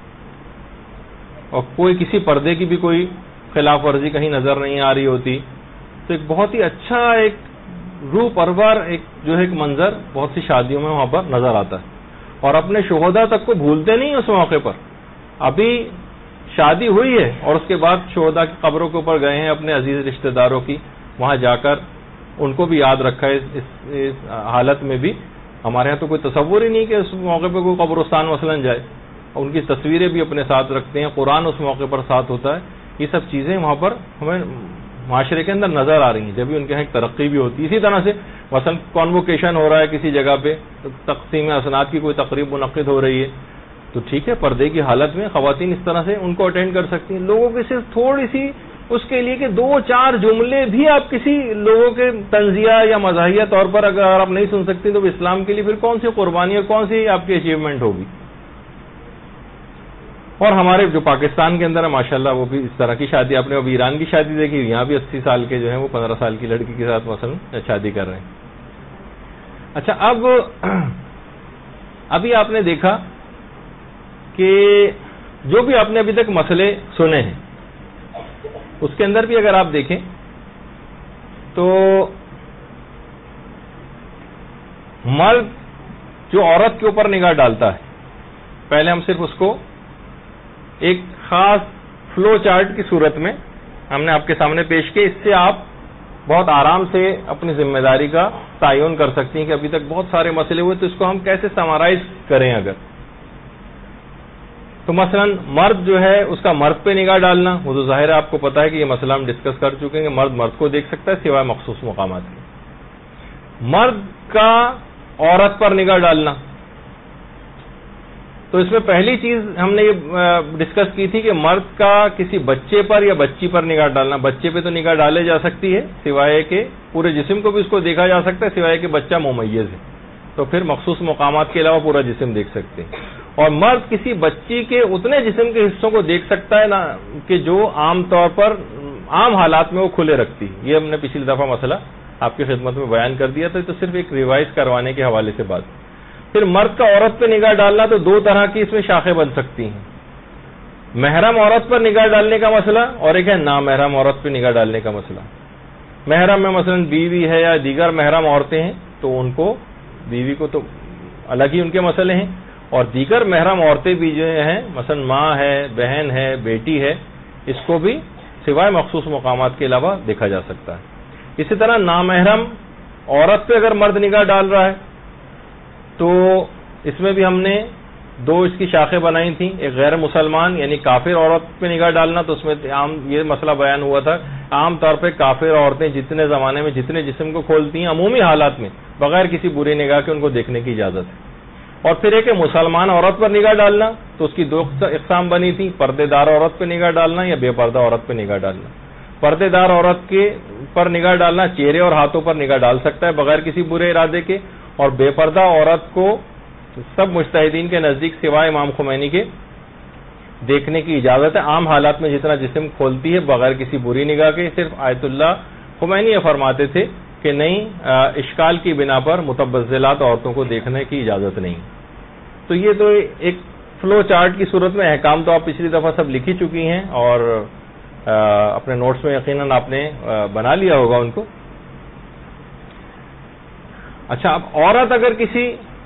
S1: اور کوئی کسی پردے کی بھی کوئی خلاف ورزی کہیں نظر نہیں آ رہی ہوتی. تو ایک بہت ہی اچھا ایک روح پرور ایک جو ہے ایک منظر بہت سی شادیوں میں وہاں پر نظر آتا ہے. اور اپنے شہداء تک کو بھولتے نہیں اس موقع پر. ابھی شادی ہوئی ہے اور اس کے بعد شہداء کی قبروں کے اوپر گئے ہیں اپنے عزیز رشتہ داروں کی، وہاں جا کر ان کو بھی یاد رکھا ہے. اس حالت میں بھی ہمارے ہاں تو کوئی تصور ہی نہیں کہ اس موقع پہ کوئی قبرستان مثلا جائے. ان کی تصویریں بھی اپنے ساتھ رکھتے ہیں، قرآن اس موقع پر ساتھ ہوتا ہے. یہ سب چیزیں وہاں پر ہمیں معاشرے کے اندر نظر آ رہی ہیں، جب بھی ان کے یہاں ایک ترقی بھی ہوتی ہے. اسی طرح سے مثلا کانووکیشن ہو رہا ہے کسی جگہ پہ، تقسیم اسناد کی کوئی تقریب منعقد ہو رہی ہے، تو ٹھیک ہے پردے کی حالت میں خواتین اس طرح سے ان کو اٹینڈ کر سکتی ہیں. لوگوں کی صرف تھوڑی سی اس کے لیے کہ 2-4 جملے بھی آپ کسی لوگوں کے تنزیہ یا مزاحیہ طور پر اگر آپ نہیں سن سکتی تو اسلام کے لیے پھر کون سی قربانی اور کون سی آپ کی اچیومنٹ ہوگی. اور ہمارے جو پاکستان کے اندر ہے ماشاءاللہ وہ بھی اس طرح کی شادی، آپ نے ابھی ایران کی شادی دیکھی، یہاں بھی 80 سال کے جو ہیں وہ 15 سال کی لڑکی کے ساتھ مثلا شادی کر رہے ہیں. اچھا ابھی آپ نے دیکھا کہ جو بھی آپ نے ابھی تک مسئلے سنے ہیں اس کے اندر بھی اگر آپ دیکھیں تو مرد جو عورت کے اوپر نگاہ ڈالتا ہے، پہلے ہم صرف اس کو ایک خاص فلو چارٹ کی صورت میں ہم نے آپ کے سامنے پیش کیا. اس سے آپ بہت آرام سے اپنی ذمہ داری کا تعین کر سکتی ہیں کہ ابھی تک بہت سارے مسئلے ہوئے تو اس کو ہم کیسے سمرائز کریں. اگر تو مثلا مرد جو ہے اس کا مرد پہ نگاہ ڈالنا، وہ تو ظاہر ہے آپ کو پتا ہے کہ یہ مسئلہ ہم ڈسکس کر چکے ہیں کہ مرد مرد کو دیکھ سکتا ہے سوائے مخصوص مقامات کے. مرد کا عورت پر نگاہ ڈالنا، تو اس میں پہلی چیز ہم نے یہ ڈسکس کی تھی کہ مرد کا کسی بچے پر یا بچی پر نگاہ ڈالنا. بچے پہ تو نگاہ ڈالے جا سکتی ہے سوائے کہ پورے جسم کو بھی اس کو دیکھا جا سکتا ہے سوائے کہ بچہ ممیز ہے، تو پھر مخصوص مقامات کے علاوہ پورا جسم دیکھ سکتے ہیں. اور مرد کسی بچی کے اتنے جسم کے حصوں کو دیکھ سکتا ہے نا کہ جو عام طور پر عام حالات میں وہ کھلے رکھتی ہے. یہ ہم نے پچھلی دفعہ مسئلہ آپ کی خدمت میں بیان کر دیا تھا، تو صرف ایک ریوائز کروانے کے حوالے سے بات. پھر مرد کا عورت پہ نگاہ ڈالنا تو 2 طرح کی اس میں شاخیں بن سکتی ہیں. محرم عورت پر نگاہ ڈالنے کا مسئلہ اور ایک ہے نامحرم عورت پہ نگاہ ڈالنے کا مسئلہ. محرم میں مثلا بیوی ہے یا دیگر محرم عورتیں ہیں تو ان کو، بیوی کو تو الگ ہی ان کے مسئلے ہیں، اور دیگر محرم عورتیں بھی جو ہیں مثلا ماں ہے، بہن ہے، بیٹی ہے، اس کو بھی سوائے مخصوص مقامات کے علاوہ دیکھا جا سکتا ہے. اسی طرح نامحرم عورت پہ اگر مرد نگاہ ڈال رہا ہے تو اس میں بھی ہم نے 2 اس کی شاخیں بنائی تھیں. ایک غیر مسلمان یعنی کافر عورت پہ نگاہ ڈالنا، تو اس میں عام یہ مسئلہ بیان ہوا تھا عام طور پہ کافر عورتیں جتنے زمانے میں جتنے جسم کو کھولتی ہیں عمومی حالات میں بغیر کسی بری نگاہ کے ان کو دیکھنے کی اجازت ہے. اور پھر ایک مسلمان عورت پر نگاہ ڈالنا، تو اس کی 2 اقسام بنی تھی، پردے دار عورت پہ نگاہ ڈالنا یا بے پردہ عورت پہ نگاہ ڈالنا. پردے دار عورت کے پر نگاہ ڈالنا چہرے اور ہاتھوں پر نگاہ ڈال سکتا ہے بغیر کسی برے ارادے کے، اور بے پردہ عورت کو سب مجتہدین کے نزدیک سوائے امام خمینی کے دیکھنے کی اجازت ہے عام حالات میں جتنا جسم کھولتی ہے بغیر کسی بری نگاہ کے. صرف آیت اللہ خمینی یہ فرماتے تھے کہ نہیں، اشکال کی بنا پر متبذلات عورتوں کو دیکھنے کی اجازت نہیں. تو یہ تو ایک فلو چارٹ کی صورت میں احکام تو آپ پچھلی دفعہ سب لکھی چکی ہیں اور اپنے نوٹس میں یقیناً آپ نے بنا لیا ہوگا ان کو. اچھا، اب عورت اگر کسی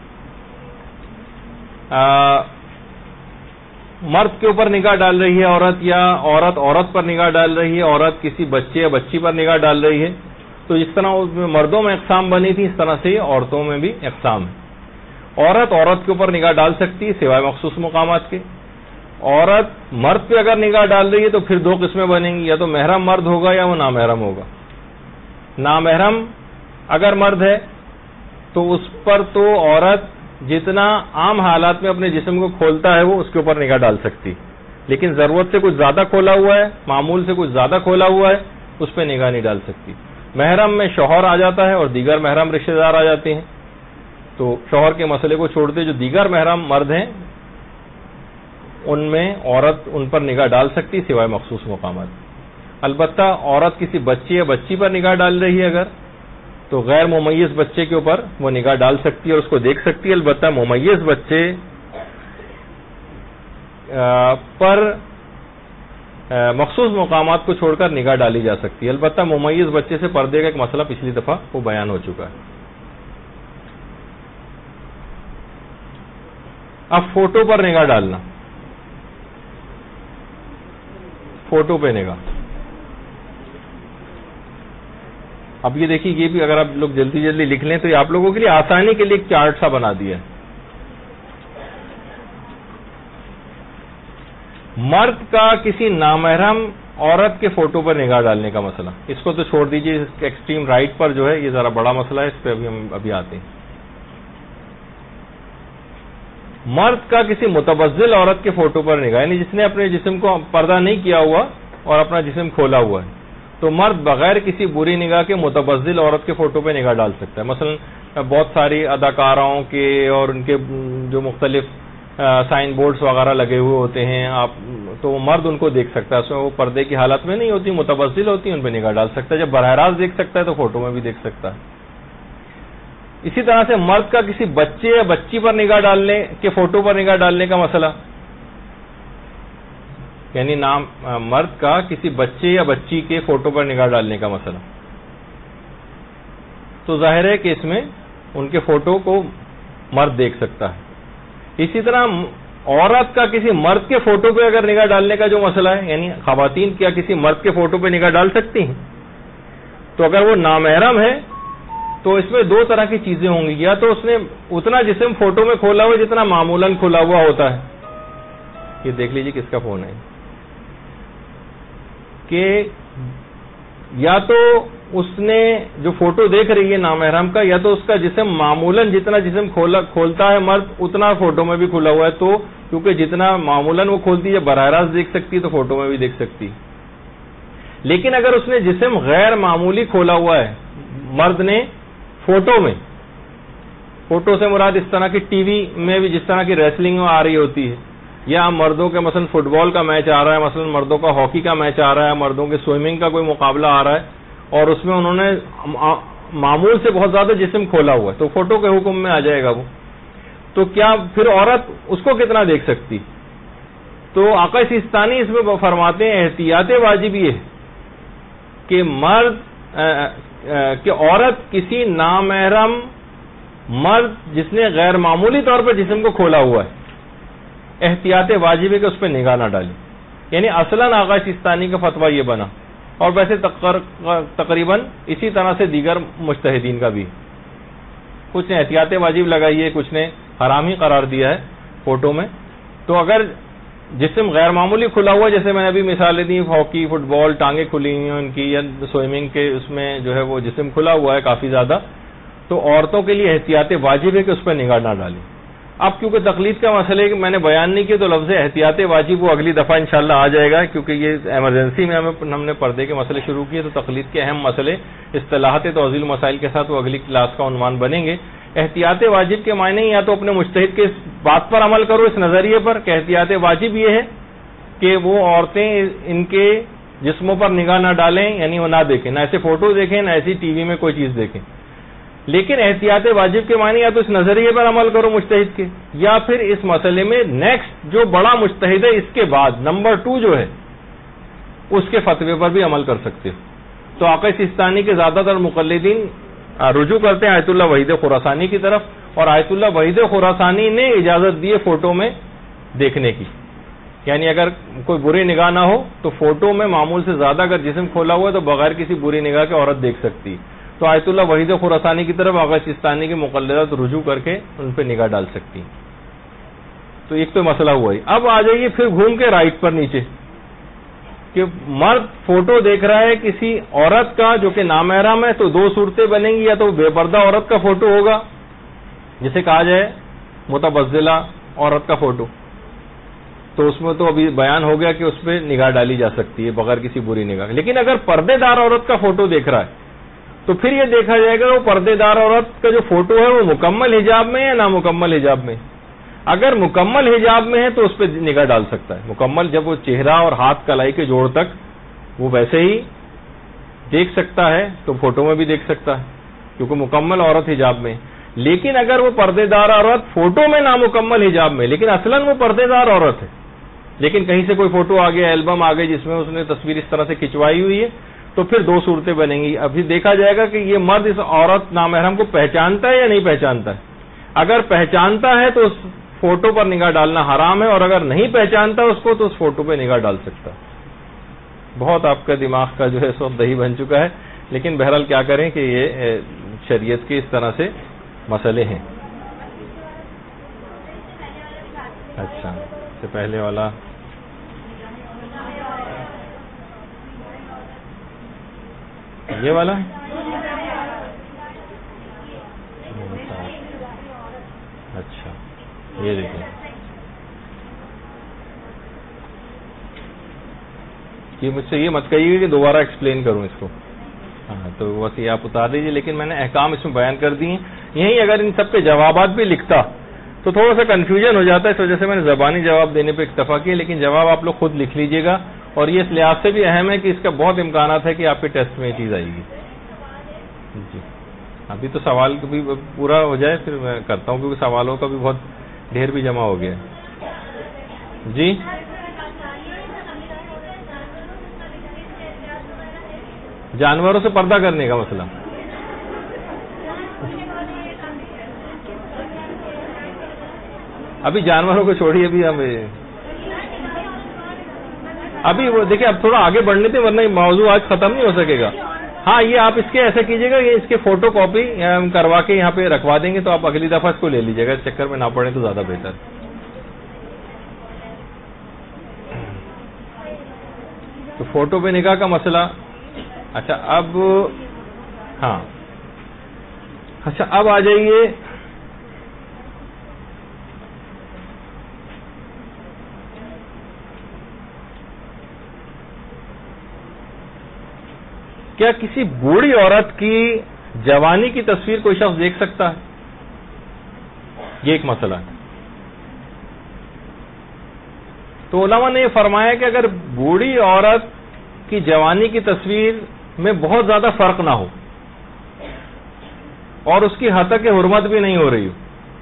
S1: مرد کے اوپر نگاہ ڈال رہی ہے، عورت یا عورت پر نگاہ ڈال رہی ہے، عورت کسی بچے یا بچی پر نگاہ ڈال رہی ہے، تو جس طرح مردوں میں اقسام بنی تھی اس طرح سے عورتوں میں بھی اقسام ہے. عورت کے اوپر نگاہ ڈال سکتی ہے سوائے مخصوص مقامات کے. عورت مرد پہ اگر نگاہ ڈال رہی ہے تو پھر 2 قسمیں بنیں گی، یا تو محرم مرد ہوگا یا وہ نامحرم ہوگا. نامحرم اگر مرد ہے تو اس پر تو عورت جتنا عام حالات میں اپنے جسم کو کھولتا ہے وہ اس کے اوپر نگاہ ڈال سکتی، لیکن ضرورت سے کچھ زیادہ کھولا ہوا ہے، معمول سے کچھ زیادہ کھولا ہوا ہے، اس پہ نگاہ نہیں ڈال سکتی۔ محرم میں شوہر آ جاتا ہے اور دیگر محرم رشتہ دار آ جاتے ہیں، تو شوہر کے مسئلے کو چھوڑتے جو دیگر محرم مرد ہیں ان میں عورت ان پر نگاہ ڈال سکتی سوائے مخصوص مقامات۔ البتہ عورت کسی بچے یا بچی پر نگاہ ڈال رہی ہے اگر، تو غیر ممیز بچے کے اوپر وہ نگاہ ڈال سکتی ہے اور اس کو دیکھ سکتی ہے۔ البتہ ممیز بچے پر مخصوص مقامات کو چھوڑ کر نگاہ ڈالی جا سکتی ہے۔ البتہ ممیز بچے سے پردے کا ایک مسئلہ پچھلی دفعہ وہ بیان ہو چکا ہے۔ اب فوٹو پر نگاہ ڈالنا، فوٹو پہ نگاہ، اب یہ دیکھیے، یہ بھی اگر آپ لوگ جلدی جلدی لکھ لیں تو یہ آپ لوگوں کے لیے آسانی کے لیے ایک چارٹ سا بنا دیا ہے۔ مرد کا کسی نامحرم عورت کے فوٹو پر نگاہ ڈالنے کا مسئلہ، اس کو تو چھوڑ دیجیے، اس کے ایکسٹریم رائٹ پر جو ہے یہ ذرا بڑا مسئلہ ہے، اس پہ ابھی آتے ہیں۔ مرد کا کسی متبذل عورت کے فوٹو پر نگاہ، یعنی جس نے اپنے جسم کو پردہ نہیں کیا ہوا اور اپنا جسم کھولا ہوا ہے، تو مرد بغیر کسی بری نگاہ کے متبذل عورت کے فوٹو پہ نگاہ ڈال سکتا ہے۔ مثلا بہت ساری اداکاراؤں کے اور ان کے جو مختلف سائن بورڈز وغیرہ لگے ہوئے ہوتے ہیں، آپ تو مرد ان کو دیکھ سکتا ہے، اس میں وہ پردے کی حالت میں نہیں ہوتی، متبذل ہوتی، ان پہ نگاہ ڈال سکتا ہے۔ جب براہ راست دیکھ سکتا ہے تو فوٹو میں بھی دیکھ سکتا ہے۔ اسی طرح سے مرد کا کسی بچے یا بچی پر نگاہ ڈالنے کے فوٹو پر نگاہ ڈالنے کا مسئلہ، یعنی مرد کا کسی بچے یا بچی کے فوٹو پر نگاہ ڈالنے کا مسئلہ، تو ظاہر ہے کہ اس میں ان کے فوٹو کو مرد دیکھ سکتا ہے۔ اسی طرح عورت کا کسی مرد کے فوٹو پہ اگر نگاہ ڈالنے کا جو مسئلہ ہے، یعنی خواتین کیا کسی مرد کے فوٹو پہ نگاہ ڈال سکتی ہیں، تو اگر وہ نامحرم ہے تو اس میں دو طرح کی چیزیں ہوں گی، یا تو اس نے اتنا جسم فوٹو میں کھولا ہوا جتنا معمولاً کھلا ہوا ہوتا ہے، یہ دیکھ لیجیے کس کا فون ہے، کہ یا تو اس نے جو فوٹو دیکھ رہی ہے نامحرم کا، یا تو اس کا جسم معمولاً جتنا جسم کھولتا ہے مرد اتنا فوٹو میں بھی کھلا ہوا ہے، تو کیونکہ جتنا معمولاً وہ کھولتی ہے براہ راست دیکھ سکتی ہے تو فوٹو میں بھی دیکھ سکتی۔ لیکن اگر اس نے جسم غیر معمولی کھولا ہوا ہے مرد نے فوٹو میں، فوٹو سے مراد اس طرح کی ٹی وی میں بھی جس طرح کی ریسلنگ آ رہی ہوتی ہے، یا مردوں کے مثلا فٹ بال کا میچ آ رہا ہے، مثلا مردوں کا ہاکی کا میچ آ رہا ہے، مردوں کے سوئمنگ کا کوئی مقابلہ آ رہا ہے، اور اس میں انہوں نے معمول سے بہت زیادہ جسم کھولا ہوا ہے، تو فوٹو کے حکم میں آ جائے گا وہ۔ تو کیا پھر عورت اس کو کتنا دیکھ سکتی؟ تو آقا سیستانی اس میں فرماتے ہیں احتیاط واجب یہ ہے کہ کہ عورت کسی نامحرم مرد جس نے غیر معمولی طور پر جسم کو کھولا ہوا ہے، احتیاط واجب ہے کہ اس پہ نگاہ نہ ڈالے۔ یعنی اصلاً آغا سیستانی کا فتویٰ یہ بنا، اور ویسے تقریباً اسی طرح سے دیگر مجتہدین کا بھی، کچھ نے احتیاط واجب لگائی ہے، کچھ نے حرام ہی قرار دیا ہے فوٹو میں۔ تو اگر جسم غیر معمولی کھلا ہوا، جیسے میں نے ابھی مثالیں دی، ہاکی، فٹ بال، ٹانگیں کھلی ہوئی ہیں ان کی، یا سوئمنگ کے اس میں جو ہے وہ جسم کھلا ہوا ہے کافی زیادہ، تو عورتوں کے لیے احتیاط واجب ہے کہ اس پہ نگاہ نہ ڈالیں۔ اب کیونکہ تقلید کا مسئلہ میں نے بیان نہیں کیا، تو لفظ احتیاط واجب وہ اگلی دفعہ انشاءاللہ آ جائے گا، کیونکہ یہ ایمرجنسی میں ہم نے پردے کے مسئلے شروع کیے، تو تقلید کے اہم مسئلے اصطلاحات توضیح مسائل کے ساتھ وہ اگلی کلاس کا عنوان بنیں گے۔ احتیاط واجب کے معنی یا تو اپنے مجتہد کے اس بات پر عمل کرو، اس نظریے پر کہ احتیاط واجب یہ ہے کہ وہ عورتیں ان کے جسموں پر نگاہ نہ ڈالیں، یعنی وہ نہ دیکھیں، نہ ایسے فوٹو دیکھیں، نہ ایسی ٹی وی میں کوئی چیز دیکھیں۔ لیکن احتیاط واجب کے معنی یا تو اس نظریے پر عمل کرو مجتہد کے، یا پھر اس مسئلے میں نیکسٹ جو بڑا مجتہد ہے اس کے بعد نمبر 2 جو ہے اس کے فتوے پر بھی عمل کر سکتے ہو۔ تو آقا سیستانی کے زیادہ تر مقلدین رجوع کرتے ہیں آیت اللہ وحید خراسانی کی طرف، اور آیت اللہ وحید خراسانی نے اجازت دی ہے فوٹو میں دیکھنے کی، یعنی اگر کوئی بری نگاہ نہ ہو تو فوٹو میں معمول سے زیادہ اگر جسم کھولا ہوا ہے تو بغیر کسی بری نگاہ کے عورت دیکھ سکتی ہے۔ تو آیت اللہ وحید خراسانی کی طرف آقا سیستانی کے مقلدات رجوع کر کے ان پہ نگاہ ڈال سکتی ہیں۔ تو ایک تو مسئلہ ہوا ہی۔ اب آ جائیے پھر گھوم کے رائٹ پر نیچے، کہ مرد فوٹو دیکھ رہا ہے کسی عورت کا جو کہ نامحرم ہے، تو دو صورتیں بنیں گی، یا تو بے پردہ عورت کا فوٹو ہوگا جسے کہا جائے متبذلہ عورت کا فوٹو، تو اس میں تو ابھی بیان ہو گیا کہ اس پہ نگاہ ڈالی جا سکتی ہے بغیر کسی بری نگاہ۔ لیکن اگر پردے دار عورت کا فوٹو دیکھ رہا ہے تو پھر یہ دیکھا جائے گا وہ پردے دار عورت کا جو فوٹو ہے وہ مکمل حجاب میں ہے یا نامکمل حجاب میں۔ اگر مکمل حجاب میں ہے تو اس پہ نگاہ ڈال سکتا ہے، مکمل جب وہ چہرہ اور ہاتھ کلائی کے جوڑ تک وہ ویسے ہی دیکھ سکتا ہے تو فوٹو میں بھی دیکھ سکتا ہے کیونکہ مکمل عورت حجاب میں۔ لیکن اگر وہ پردے دار عورت فوٹو میں نامکمل حجاب میں، لیکن اصلاً وہ پردے دار عورت ہے، لیکن کہیں سے کوئی فوٹو آ گیا، البم آ گئی جس میں اس نے تصویر اس طرح سے کھنچوائی ہوئی ہے، تو پھر دو صورتیں بنیں گی۔ ابھی دیکھا جائے گا کہ یہ مرد اس عورت نامحرم کو پہچانتا ہے یا نہیں پہچانتا ہے۔ اگر پہچانتا ہے تو اس فوٹو پر نگاہ ڈالنا حرام ہے، اور اگر نہیں پہچانتا اس کو تو اس فوٹو پہ نگاہ ڈال سکتا ہے۔ بہت آپ کا دماغ کا جو ہے سو دہی بن چکا ہے، لیکن بہرحال کیا کریں کہ یہ شریعت کے اس طرح سے مسئلے ہیں۔ اچھا، سے پہلے والا یہ والا اچھا، یہ دیکھیں، یہ مجھ سے یہ مت کہیے کہ دوبارہ ایکسپلین کروں اس کو، ہاں تو بس یہ آپ اتار دیجیے، لیکن میں نے احکام اس میں بیان کر دی ہیں۔ یہیں اگر ان سب کے جوابات بھی لکھتا تو تھوڑا سا کنفیوژن ہو جاتا ہے، اس وجہ سے میں نے زبانی جواب دینے پہ اکتفا کیا، لیکن جواب آپ لوگ خود لکھ لیجیے گا، اور یہ اس لحاظ سے بھی اہم ہے کہ اس کا بہت امکانات ہے کہ آپ کے ٹیسٹ میں یہ چیز آئے گی۔ جی ابھی تو سوال بھی پورا ہو جائے پھر میں کرتا ہوں، کیونکہ سوالوں کا بھی بہت ڈھیر بھی جمع ہو گیا ہے۔ جی جانوروں سے پردہ کرنے کا مسئلہ، ابھی جانوروں کو چھوڑیے، ابھی وہ دیکھیں، اب تھوڑا آگے بڑھنے تھے ورنہ موضوع آج ختم نہیں ہو سکے گا۔ ہاں یہ آپ اس کے ایسا کیجیے گا، یہ اس کے فوٹو کاپی کروا کے یہاں پہ رکھوا دیں گے تو آپ اگلی دفعہ اس کو لے لیجیے گا، اس چکر میں نہ پڑے تو زیادہ بہتر۔ تو فوٹو پہ نگاہ کا مسئلہ، اچھا اب ہاں اچھا اب آ جائیے کیا کسی بوڑھی عورت کی جوانی کی تصویر کوئی شخص دیکھ سکتا ہے؟ یہ ایک مسئلہ ہے۔ تو علماء نے یہ فرمایا کہ اگر بوڑھی عورت کی جوانی کی تصویر میں بہت زیادہ فرق نہ ہو اور اس کی حتق حرمت بھی نہیں ہو رہی ہو،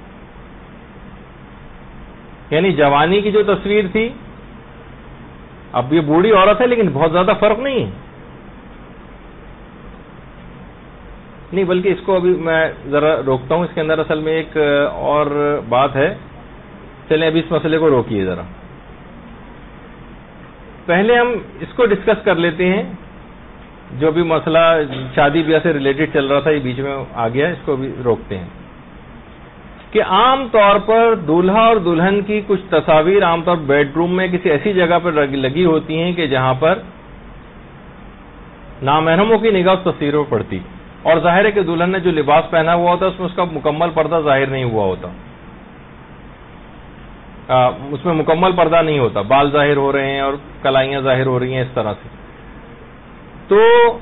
S1: یعنی جوانی کی جو تصویر تھی، اب یہ بوڑھی عورت ہے لیکن بہت زیادہ فرق نہیں ہے، نہیں بلکہ اس کو ابھی میں ذرا روکتا ہوں، اس کے اندر اصل میں ایک اور بات ہے، چلیں ابھی اس مسئلے کو روکیے ذرا، پہلے ہم اس کو ڈسکس کر لیتے ہیں جو بھی مسئلہ شادی بیاہ سے ریلیٹڈ چل رہا تھا، یہ بیچ میں آ گیا، اس کو بھی روکتے ہیں کہ عام طور پر دولہا اور دلہن کی کچھ تصاویر عام طور بیڈ روم میں کسی ایسی جگہ پر لگی ہوتی ہیں کہ جہاں پر نامحرموں کی نگاہ اس تصویروں پر پڑتی، اور ظاہر ہے کہ دلہن نے جو لباس پہنا ہوا ہوتا ہے اس میں اس کا مکمل پردہ ظاہر نہیں ہوا ہوتا، اس میں مکمل پردہ نہیں ہوتا، بال ظاہر ہو رہے ہیں اور کلائیاں ظاہر ہو رہی ہیں اس طرح سے۔ تو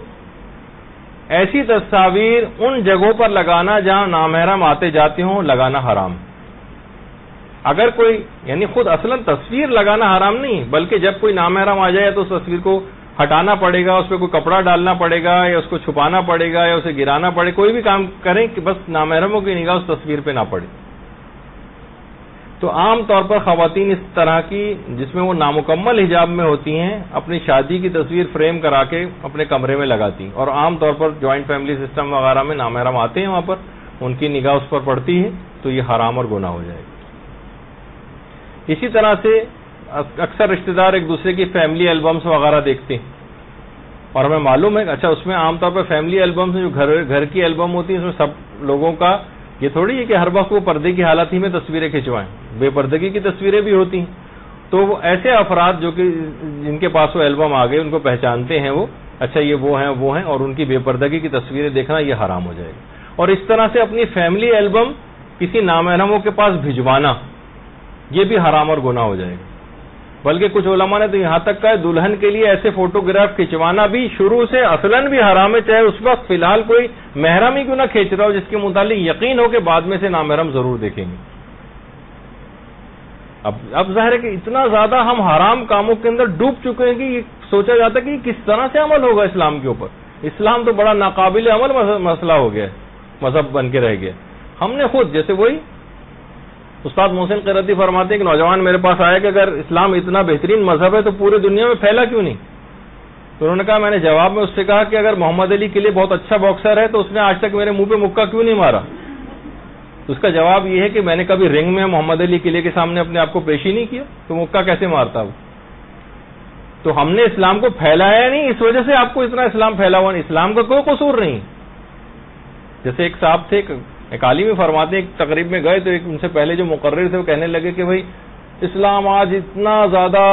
S1: ایسی تصاویر ان جگہوں پر لگانا جہاں نامحرم آتے جاتے ہوں لگانا حرام۔ اگر کوئی یعنی خود اصلا تصویر لگانا حرام نہیں، بلکہ جب کوئی نامحرم آ جائے تو اس تصویر کو ہٹانا پڑے گا، اس پہ کوئی کپڑا ڈالنا پڑے گا یا اس کو چھپانا پڑے گا یا اسے گرانا پڑے، کوئی بھی کام کریں کہ بس نامحرموں کی نگاہ اس تصویر پہ نہ پڑے۔ تو عام طور پر خواتین اس طرح کی جس میں وہ نامکمل حجاب میں ہوتی ہیں اپنی شادی کی تصویر فریم کرا کے اپنے کمرے میں لگاتی ہیں، اور عام طور پر جوائنٹ فیملی سسٹم وغیرہ میں نامحرم آتے ہیں وہاں پر ان کی نگاہ اس پر پڑتی ہے تو یہ حرام اور گناہ ہو جائے گا۔ اسی طرح سے اکثر رشتہ دار ایک دوسرے کی فیملی البمز وغیرہ دیکھتے ہیں، اور ہمیں معلوم ہے اچھا اس میں عام طور پر فیملی البمز جو گھر کی البم ہوتی ہیں اس میں سب لوگوں کا یہ تھوڑی ہے کہ ہر وقت وہ پردے کی حالت ہی میں تصویریں کھنچوائیں، بے پردگی کی تصویریں بھی ہوتی ہیں، تو وہ ایسے افراد جو کہ جن کے پاس وہ البم آ گئے ان کو پہچانتے ہیں وہ، اچھا یہ وہ ہیں اور ان کی بے پردگی کی تصویریں دیکھنا یہ حرام ہو جائے گا. اور اس طرح سے اپنی فیملی البم کسی نامحرموں کے پاس بھجوانا یہ بھی حرام اور گناہ ہو جائے گا. بلکہ کچھ علماء نے تو یہاں تک کہا دلہن کے لیے ایسے فوٹوگراف کھنچوانا بھی شروع سے اصلاً بھی حرام ہے، چاہے اس وقت فی الحال کوئی محرم ہی کیوں نہ کھینچ رہا ہو جس کے متعلق یقین ہو کہ بعد میں سے نامحرم ضرور دیکھیں گے. اب ظاہر ہے کہ اتنا زیادہ ہم حرام کاموں کے اندر ڈوب چکے ہیں کہ یہ سوچا جاتا ہے کہ کس طرح سے عمل ہوگا اسلام کے اوپر. اسلام تو بڑا ناقابل عمل مسئلہ ہو گیا ہے، مذہب بن کے رہ گیا. ہم نے خود جیسے وہی استاد محسن قرتی فرماتے ہیں کہ نوجوان میرے پاس آیا کہ اگر اسلام اتنا بہترین مذہب ہے تو پورے دنیا میں پھیلا کیوں نہیں؟ تو انہوں نے کہا، میں نے جواب میں اس سے کہا کہ اگر محمد علی کے لیے بہت اچھا باکسر ہے تو اس نے آج تک میرے منہ پہ مکہ کیوں نہیں مارا؟ تو اس کا جواب یہ ہے کہ میں نے کبھی رنگ میں محمد علی قلعے کے سامنے اپنے آپ کو پیش ہی نہیں کیا، تو مکہ کیسے مارتا وہ؟ تو ہم نے اسلام کو پھیلایا نہیں، اس وجہ سے آپ کو اتنا اسلام پھیلا ہوا نہیں. اسلام کا کوئی قصور نہیں. جیسے ایک صاحب تھے، ایک عالم ہی فرماتے ایک تقریب میں گئے تو ایک ان سے پہلے جو مقرر تھے وہ کہنے لگے کہ بھائی اسلام آج اتنا زیادہ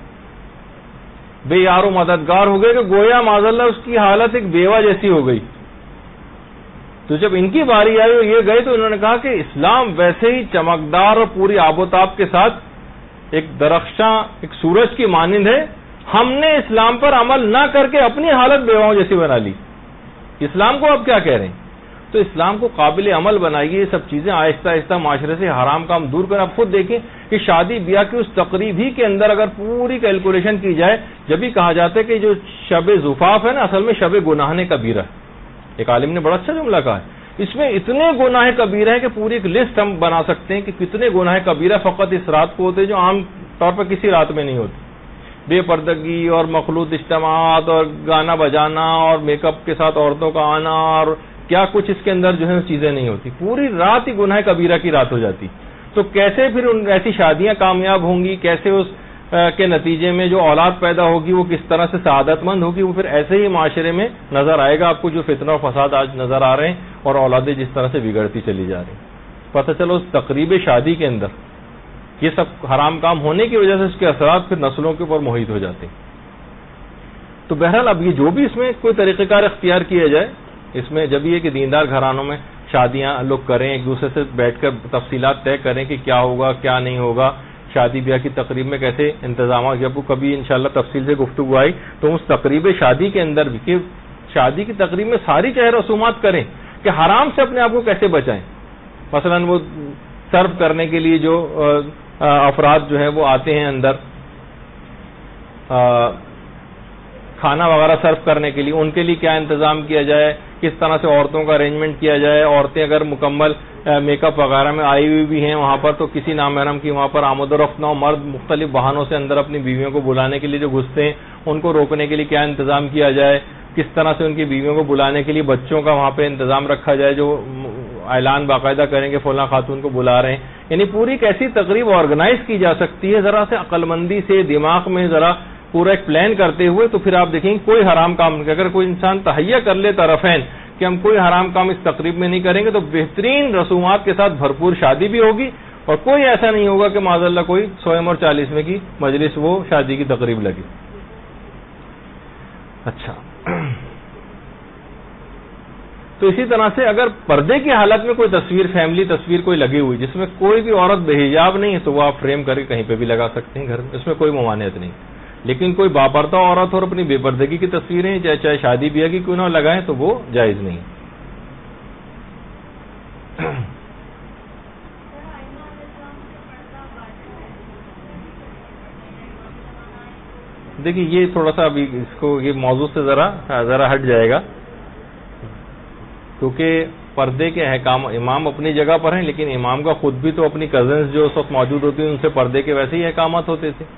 S1: بے یار و مددگار ہو گئے کہ گویا معاذ اللہ اس کی حالت ایک بیوہ جیسی ہو گئی. تو جب ان کی باری آئی اور یہ گئے تو انہوں نے کہا کہ اسلام ویسے ہی چمکدار اور پوری آب و تاب کے ساتھ ایک درخشاں ایک سورج کی مانند ہے، ہم نے اسلام پر عمل نہ کر کے اپنی حالت بیواؤں جیسی بنا لی. اسلام کو آپ کیا کہہ رہے ہیں؟ تو اسلام کو قابل عمل بنائیے. یہ سب چیزیں آہستہ آہستہ معاشرے سے حرام کام دور کریں. آپ خود دیکھیں کہ شادی بیاہ کی اس تقریب ہی کے اندر اگر پوری کیلکولیشن کی جائے، جب بھی کہا جاتا ہے کہ جو شب زفاف ہے نا اصل میں شب گناہ کبیرہ ہے. ایک عالم نے بڑا اچھا جملہ کہا ہے، اس میں اتنے گناہ کبیرہ ہیں کہ پوری ایک لسٹ ہم بنا سکتے ہیں کہ کتنے گناہ کبیرہ فقط اس رات کو ہوتے جو عام طور پر کسی رات میں نہیں ہوتے. بے پردگی اور مخلوط اجتماعات اور گانا بجانا اور میک اپ کے ساتھ عورتوں کا آنا اور کیا کچھ اس کے اندر جو ہے چیزیں نہیں ہوتی، پوری رات ہی گناہ کبیرہ کی رات ہو جاتی. تو کیسے پھر ان ایسی شادیاں کامیاب ہوں گی، کیسے اس کے نتیجے میں جو اولاد پیدا ہوگی وہ کس طرح سے سعادت مند ہوگی؟ وہ پھر ایسے ہی معاشرے میں نظر آئے گا آپ کو جو فتنہ و فساد آج نظر آ رہے ہیں اور اولادیں جس طرح سے بگڑتی چلی جا رہی ہیں. پتہ چلو اس تقریب شادی کے اندر یہ سب حرام کام ہونے کی وجہ سے اس کے اثرات پھر نسلوں کے اوپر محیط ہو جاتے ہیں. تو بہرحال اب یہ جو بھی اس میں کوئی طریقہ کار اختیار کیا جائے، اس میں جب یہ کہ دیندار گھرانوں میں شادیاں لوگ کریں، ایک دوسرے سے بیٹھ کر تفصیلات طے کریں کہ کیا ہوگا کیا نہیں ہوگا، شادی بیاہ کی تقریب میں کیسے انتظامات، جب وہ کبھی انشاءاللہ تفصیل سے گفتگو آئی تو اس تقریب شادی کے اندر بھی کہ شادی کی تقریب میں ساری چاہے رسومات کریں کہ حرام سے اپنے آپ کو کیسے بچائیں. مثلا وہ سرو کرنے کے لیے جو افراد جو ہیں وہ آتے ہیں اندر کھانا وغیرہ سرو کرنے کے لیے، ان کے لیے کیا انتظام کیا جائے، کس طرح سے عورتوں کا ارینجمنٹ کیا جائے. عورتیں اگر مکمل میک اپ وغیرہ میں آئی ہوئی بھی ہیں وہاں پر تو کسی نامحرم کی وہاں پر آمد و رفت نہ ہو. مرد مختلف بہانوں سے اندر اپنی بیویوں کو بلانے کے لیے جو گھستے ہیں ان کو روکنے کے لیے کیا انتظام کیا جائے، کس طرح سے ان کی بیویوں کو بلانے کے لیے بچوں کا وہاں پہ انتظام رکھا جائے جو اعلان باقاعدہ کریں کہ فلاں خاتون کو بلا رہے ہیں. یعنی پوری کیسی تقریب آرگنائز کی جا سکتی ہے ذرا سے عقل مندی سے دماغ میں ذرا پورا ایک پلان کرتے ہوئے، تو پھر آپ دیکھیں کوئی حرام کام نہیں. اگر کوئی انسان تہیہ کر لے طرفین کہ ہم کوئی حرام کام اس تقریب میں نہیں کریں گے تو بہترین رسومات کے ساتھ بھرپور شادی بھی ہوگی اور کوئی ایسا نہیں ہوگا کہ معاذ اللہ کوئی 100 اور 40 کی مجلس وہ شادی کی تقریب لگی. اچھا، تو اسی طرح سے اگر پردے کی حالت میں کوئی تصویر، فیملی تصویر کوئی لگی ہوئی جس میں کوئی بھی عورت بے حجاب نہیں ہے تو وہ آپ فریم کر کے کہیں پہ بھی لگا سکتے ہیں گھر میں، اس میں کوئی ممانعت نہیں. لیکن کوئی باپردہ عورت اور اپنی بے پردگی کی تصویریں چاہے شادی بیاہ کی کیوں نہ لگائیں تو وہ جائز نہیں. دیکھیے یہ تھوڑا سا ابھی اس کو یہ موضوع سے ذرا ہٹ جائے گا کیونکہ پردے کے احکام امام اپنی جگہ پر ہیں، لیکن امام کا خود بھی تو اپنی کزنز جو اس وقت موجود ہوتی ہیں ان سے پردے کے ویسے ہی احکامات ہوتے تھے.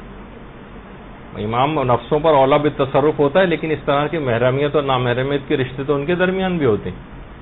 S1: امام نفسوں پر اولا بالتصرف ہوتا ہے، لیکن اس طرح کی محرمیت اور نامحرمیت کے رشتے تو ان کے درمیان بھی ہوتے ہیں.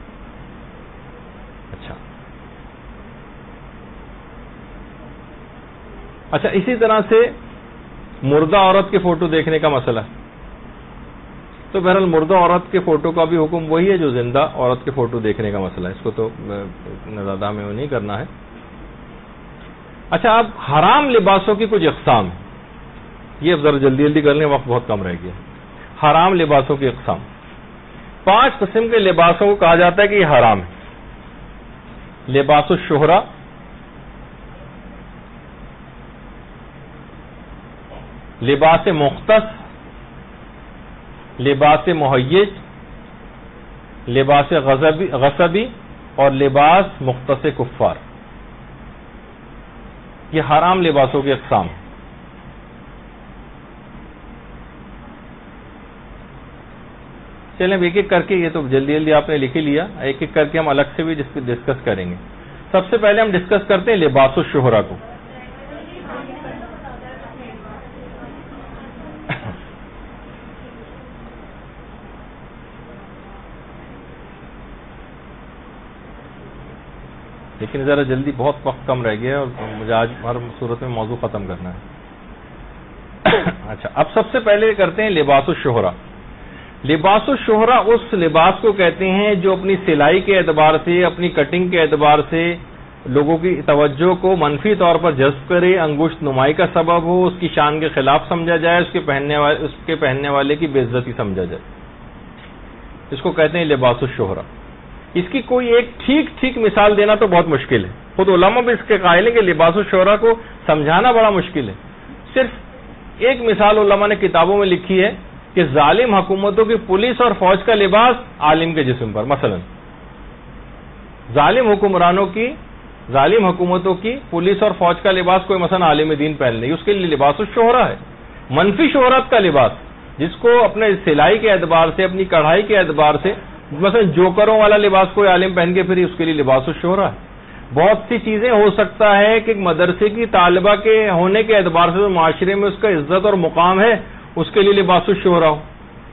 S1: اچھا اسی طرح سے مردہ عورت کے فوٹو دیکھنے کا مسئلہ، تو بہرحال مردہ عورت کے فوٹو کا بھی حکم وہی ہے جو زندہ عورت کے فوٹو دیکھنے کا مسئلہ ہے. اس کو تو زیادہ ہمیں وہ نہیں کرنا ہے. اچھا، اب حرام لباسوں کی کچھ اقسام ہیں، یہ اب ذرا جلدی جلدی کر لیں، وقت بہت کم رہ گیا. حرام لباسوں کی اقسام، 5 قسم کے لباسوں کو کہا جاتا ہے کہ یہ حرام ہے. لباس الشہرہ، لباس مختص، لباس مہیج، لباس غصبی اور لباس مختص کفار. یہ حرام لباسوں کی اقسام. چلیں ایک ایک کر کے، یہ تو جلدی جلدی آپ نے لکھ ہی لیا، ایک ایک کر کے ہم الگ سے بھی ڈسکس کریں گے. سب سے پہلے ہم ڈسکس کرتے ہیں لباس الشہرہ کو. لیکن ذرا جلدی، بہت وقت کم رہ گیا اور مجھے آج ہر صورت میں موضوع ختم کرنا ہے. اچھا، اب سب سے پہلے کرتے ہیں لباس الشہرہ. لباس الشہرہ اس لباس کو کہتے ہیں جو اپنی سلائی کے اعتبار سے، اپنی کٹنگ کے اعتبار سے لوگوں کی توجہ کو منفی طور پر جذب کرے، انگشت نمائی کا سبب ہو، اس کی شان کے خلاف سمجھا جائے، اس کے پہننے والے کی بے عزتی سمجھا جائے. اس کو کہتے ہیں لباس الشہرہ. اس کی کوئی ایک ٹھیک مثال دینا تو بہت مشکل ہے. خود علماء بھی اس کے قائل ہیں کہ لباس الشہرہ کو سمجھانا بڑا مشکل ہے. صرف ایک مثال علماء نے کتابوں میں لکھی ہے کہ ظالم حکومتوں کی پولیس اور فوج کا لباس عالم کے جسم پر. مثلا ظالم حکومتوں کی پولیس اور فوج کا لباس کوئی مثلا عالم دین پہن لے، اس کے لیے لباس الشہرہ ہے. منفی شہرت کا لباس، جس کو اپنے سلائی کے اعتبار سے، اپنی کڑھائی کے اعتبار سے، مثلا جوکروں والا لباس کوئی عالم پہن کے پھر اس کے لیے لباس الشہرہ ہے. بہت سی چیزیں ہو سکتا ہے کہ ایک مدرسے کی طالبہ کے ہونے کے اعتبار سے معاشرے میں اس کا عزت اور مقام ہے، اس کے لیے لباس الشہرہ ہو.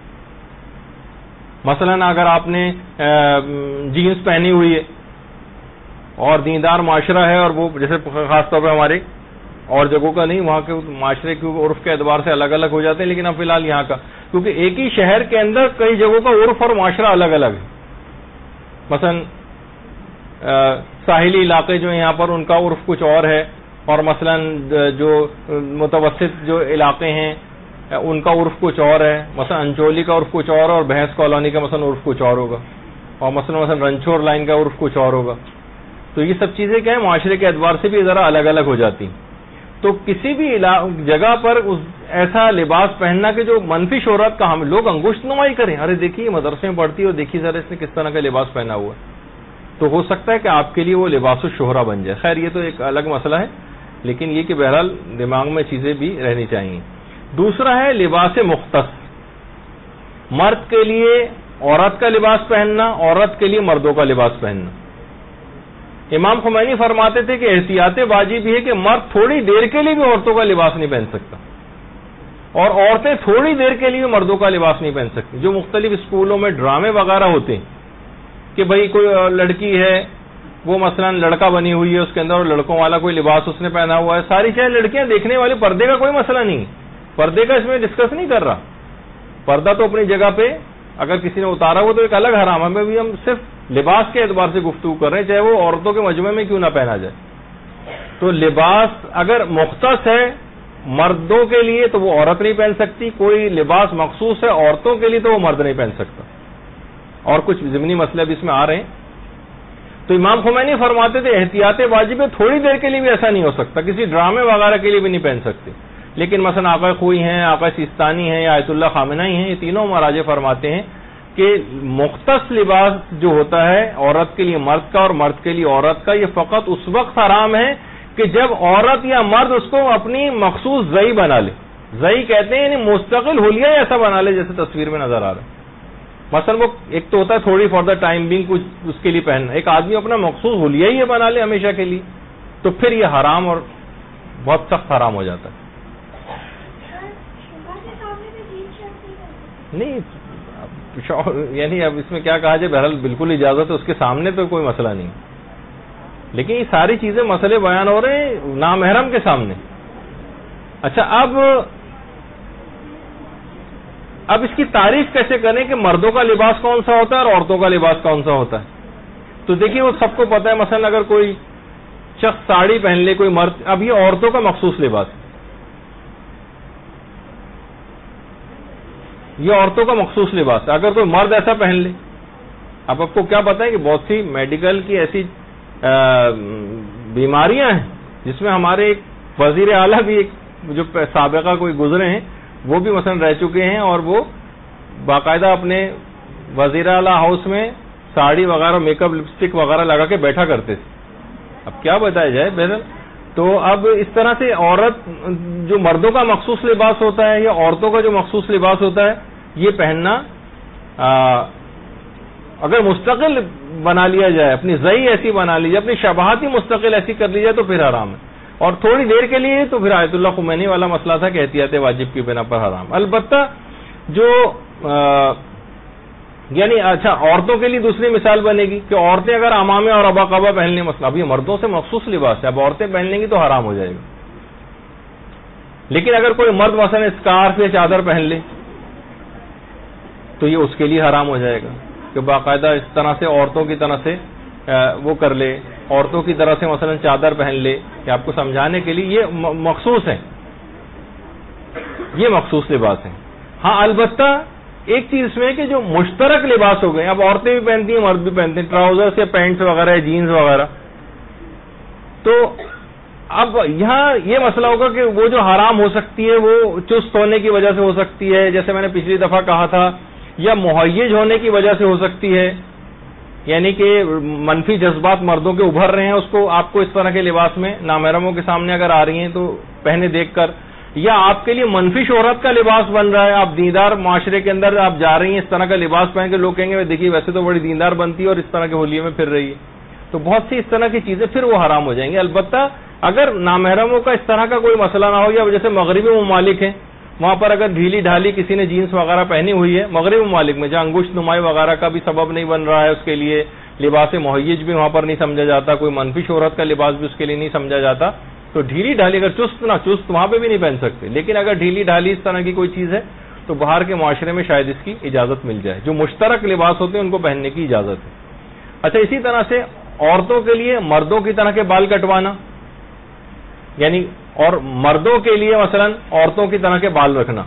S1: مثلا اگر آپ نے جینس پہنی ہوئی ہے اور دیندار معاشرہ ہے، اور وہ جیسے خاص طور پہ ہمارے اور جگہوں کا نہیں، وہاں کے معاشرے کے عرف کے اعتبار سے الگ الگ ہو جاتے ہیں، لیکن اب فی الحال یہاں کا، کیونکہ ایک ہی شہر کے اندر کئی جگہوں کا عرف اور معاشرہ الگ الگ ہے. مثلا ساحلی علاقے جو ہیں یہاں پر ان کا عرف کچھ اور ہے، اور مثلا جو متوسط جو علاقے ہیں ان کا عرف کچھ اور ہے. مثلا انچولی کا عرف کچھ اور بھینس کالونی کا مثلا عرف کچھ اور ہوگا، اور مثلا رنچور لائن کا عرف کچھ اور ہوگا. تو یہ سب چیزیں کیا ہیں، معاشرے کے اعتبار سے بھی ذرا الگ الگ ہو جاتی ہیں. تو کسی بھی جگہ پر ایسا لباس پہننا کہ جو منفی شہرت کا ہم لوگ انگشت نمائی کریں، ارے دیکھیے مدرسے میں پڑھتی ہے اور دیکھیے ذرا اس نے کس طرح کا لباس پہنا ہوا ہے، تو ہو سکتا ہے کہ آپ کے لیے وہ لباس الشہرہ بن جائے. خیر یہ تو ایک الگ مسئلہ ہے، لیکن یہ کہ بہرحال دماغ میں چیزیں بھی رہنی چاہیے. دوسرا ہے لباس مختص. مرد کے لیے عورت کا لباس پہننا، عورت کے لیے مردوں کا لباس پہننا. امام خمینی فرماتے تھے کہ احتیاط واجب ہے کہ مرد تھوڑی دیر کے لیے بھی عورتوں کا لباس نہیں پہن سکتا، اور عورتیں تھوڑی دیر کے لیے بھی مردوں کا لباس نہیں پہن سکتی. جو مختلف اسکولوں میں ڈرامے وغیرہ ہوتے ہیں کہ بھئی کوئی لڑکی ہے وہ مثلا لڑکا بنی ہوئی ہے، اس کے اندر لڑکوں والا کوئی لباس اس نے پہنا ہوا ہے، ساری چیزیں لڑکیاں دیکھنے والی، پردے کا کوئی مسئلہ نہیں، پردے کا اس میں ڈسکس نہیں کر رہا. پردہ تو اپنی جگہ پہ اگر کسی نے اتارا ہوا تو ایک الگ حرام ہے. بھی ہم صرف لباس کے اعتبار سے گفتگو کر رہے ہیں، چاہے وہ عورتوں کے مجمع میں کیوں نہ پہنا جائے. تو لباس اگر مختص ہے مردوں کے لیے تو وہ عورت نہیں پہن سکتی، کوئی لباس مخصوص ہے عورتوں کے لیے تو وہ مرد نہیں پہن سکتا. اور کچھ ضمنی مسئلے بھی اس میں آ رہے ہیں. تو امام خمینی فرماتے تھے احتیاط واجب ہے، تھوڑی دیر کے لیے بھی ایسا نہیں ہو سکتا، کسی ڈرامے وغیرہ کے لیے بھی نہیں پہن سکتے. لیکن مثلا آقا خوئی ہیں، آقا سیستانی ہیں یا آیت اللہ خامنہئی ہیں، یہ تینوں مراجع فرماتے ہیں کہ مختص لباس جو ہوتا ہے عورت کے لیے مرد کا اور مرد کے لیے عورت کا، یہ فقط اس وقت حرام ہے کہ جب عورت یا مرد اس کو اپنی مخصوص زئی بنا لے. زئی کہتے ہیں یعنی مستقل حلیہ ایسا بنا لے جیسے تصویر میں نظر آ رہا ہے. مثلا وہ ایک تو ہوتا ہے تھوڑی فار دا ٹائم بینگ کچھ اس کے لیے پہننا، ایک آدمی اپنا مخصوص حلیہ ہی بنا لے ہمیشہ کے لیے، تو پھر یہ حرام اور بہت سخت حرام ہو جاتا ہے. نہیں یعنی اب اس میں کیا کہا جائے، بہرحال بالکل اجازت ہے، اس کے سامنے تو کوئی مسئلہ نہیں، لیکن یہ ساری چیزیں مسئلے بیان ہو رہے ہیں نامحرم کے سامنے. اچھا اب اس کی تعریف کیسے کریں کہ مردوں کا لباس کون سا ہوتا ہے اور عورتوں کا لباس کون سا ہوتا ہے. تو دیکھیے وہ سب کو پتہ ہے، مثلا اگر کوئی شخص ساڑی پہن لے کوئی مرد، اب یہ عورتوں کا مخصوص لباس ہے، یہ عورتوں کا مخصوص لباس ہے. اگر کوئی مرد ایسا پہن لے، اب آپ کو کیا پتا ہے کہ بہت سی میڈیکل کی ایسی بیماریاں ہیں جس میں ہمارے ایک وزیر اعلیٰ بھی ایک جو سابقہ کوئی گزرے ہیں وہ بھی مثلا رہ چکے ہیں، اور وہ باقاعدہ اپنے وزیر اعلیٰ ہاؤس میں ساڑی وغیرہ میک اپ لپسٹک وغیرہ لگا کے بیٹھا کرتے تھے. اب کیا بتایا جائے بہرحال. تو اب اس طرح سے عورت جو مردوں کا مخصوص لباس ہوتا ہے یا عورتوں کا جو مخصوص لباس ہوتا ہے یہ پہننا اگر مستقل بنا لیا جائے، اپنی زئی ایسی بنا لی جائے، اپنی شباہت ہی مستقل ایسی کر لی جائے تو پھر حرام ہے. اور تھوڑی دیر کے لیے تو پھر آیت اللہ خمینی والا مسئلہ تھا کہ احتیاط واجب کی بنا پر حرام. البتہ جو یعنی اچھا عورتوں کے لیے دوسری مثال بنے گی کہ عورتیں اگر عمامے اور ابا قبا پہن لیں، مثلا اب یہ مردوں سے مخصوص لباس ہے، اب عورتیں پہن لیں گی تو حرام ہو جائے گا. لیکن اگر کوئی مرد مثلا اسکارف یا چادر پہن لے تو یہ اس کے لیے حرام ہو جائے گا کہ باقاعدہ اس طرح سے عورتوں کی طرح سے وہ کر لے، عورتوں کی طرح سے مثلا چادر پہن لے، کہ آپ کو سمجھانے کے لیے یہ مخصوص ہے، یہ مخصوص لباس ہے. ہاں البتہ ایک چیز اس میں کہ جو مشترک لباس ہو گئے، اب عورتیں بھی پہنتی ہیں مرد بھی پہنتے ہیں، ٹراؤزرس یا پینٹس وغیرہ یا جینز وغیرہ، تو اب یہاں یہ مسئلہ ہوگا کہ وہ جو حرام ہو سکتی ہے وہ چست ہونے کی وجہ سے ہو سکتی ہے، جیسے میں نے پچھلی دفعہ کہا تھا، یا مہیج ہونے کی وجہ سے ہو سکتی ہے، یعنی کہ منفی جذبات مردوں کے ابھر رہے ہیں، اس کو آپ کو اس طرح کے لباس میں نامحرموں کے سامنے اگر آ رہی ہیں تو پہنے دیکھ کر، یا آپ کے لیے منفی شہرت کا لباس بن رہا ہے، آپ دیندار معاشرے کے اندر آپ جا رہی ہیں اس طرح کا لباس پہن کے، لوگ کہیں گے دیکھیے ویسے تو بڑی دیندار بنتی ہے اور اس طرح کے ہولیے میں پھر رہی ہے، تو بہت سی اس طرح کی چیزیں پھر وہ حرام ہو جائیں گی. البتہ اگر نامحرموں کا اس طرح کا کوئی مسئلہ نہ ہو، یا جیسے مغربی ممالک ہیں وہاں پر اگر ڈھیلی ڈھالی کسی نے جینس وغیرہ پہنی ہوئی ہے، مغربی ممالک میں جہاں انگشت نمائی وغیرہ کا بھی سبب نہیں بن رہا ہے اس کے لیے، لباس مہیج بھی وہاں پر نہیں سمجھا جاتا، کوئی منفی شہرت کا لباس بھی اس کے لیے نہیں سمجھا جاتا، تو ڈھیلی ڈھالی اگر چست نہ چست وہاں پہ بھی نہیں پہن سکتے. لیکن اگر ڈھیلی ڈھالی اس طرح کی کوئی چیز ہے تو باہر کے معاشرے میں شاید اس کی اجازت مل جائے، جو مشترک لباس ہوتے ہیں ان کو پہننے کی اجازت ہے. اچھا اسی طرح سے عورتوں کے لیے مردوں کی طرح کے بال کٹوانا، یعنی اور مردوں کے لیے مثلا عورتوں کی طرح کے بال رکھنا،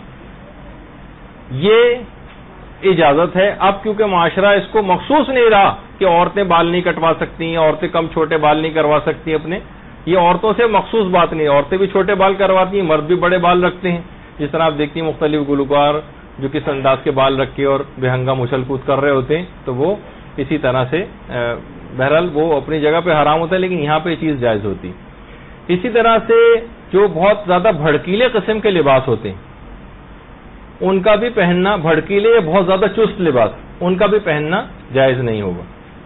S1: یہ اجازت ہے. اب کیونکہ معاشرہ اس کو مخصوص نہیں رہا کہ عورتیں بال نہیں کٹوا سکتی، عورتیں کم چھوٹے بال نہیں کروا سکتی اپنے، یہ عورتوں سے مخصوص بات نہیں، عورتیں بھی چھوٹے بال کرواتی ہیں، مرد بھی بڑے بال رکھتے ہیں. جس طرح آپ دیکھتی ہیں مختلف گلوکار جو کس انداز کے بال رکھ کے اور بے ہنگام اچھل کود کر رہے ہوتے ہیں، تو وہ اسی طرح سے بہرحال وہ اپنی جگہ پہ حرام ہوتا ہے، لیکن یہاں پہ یہ چیز جائز ہوتی. اسی طرح سے جو بہت زیادہ بھڑکیلے قسم کے لباس ہوتے ہیں ان کا بھی پہننا، بھڑکیلے یا بہت زیادہ چست لباس، ان کا بھی پہننا جائز نہیں ہوگا،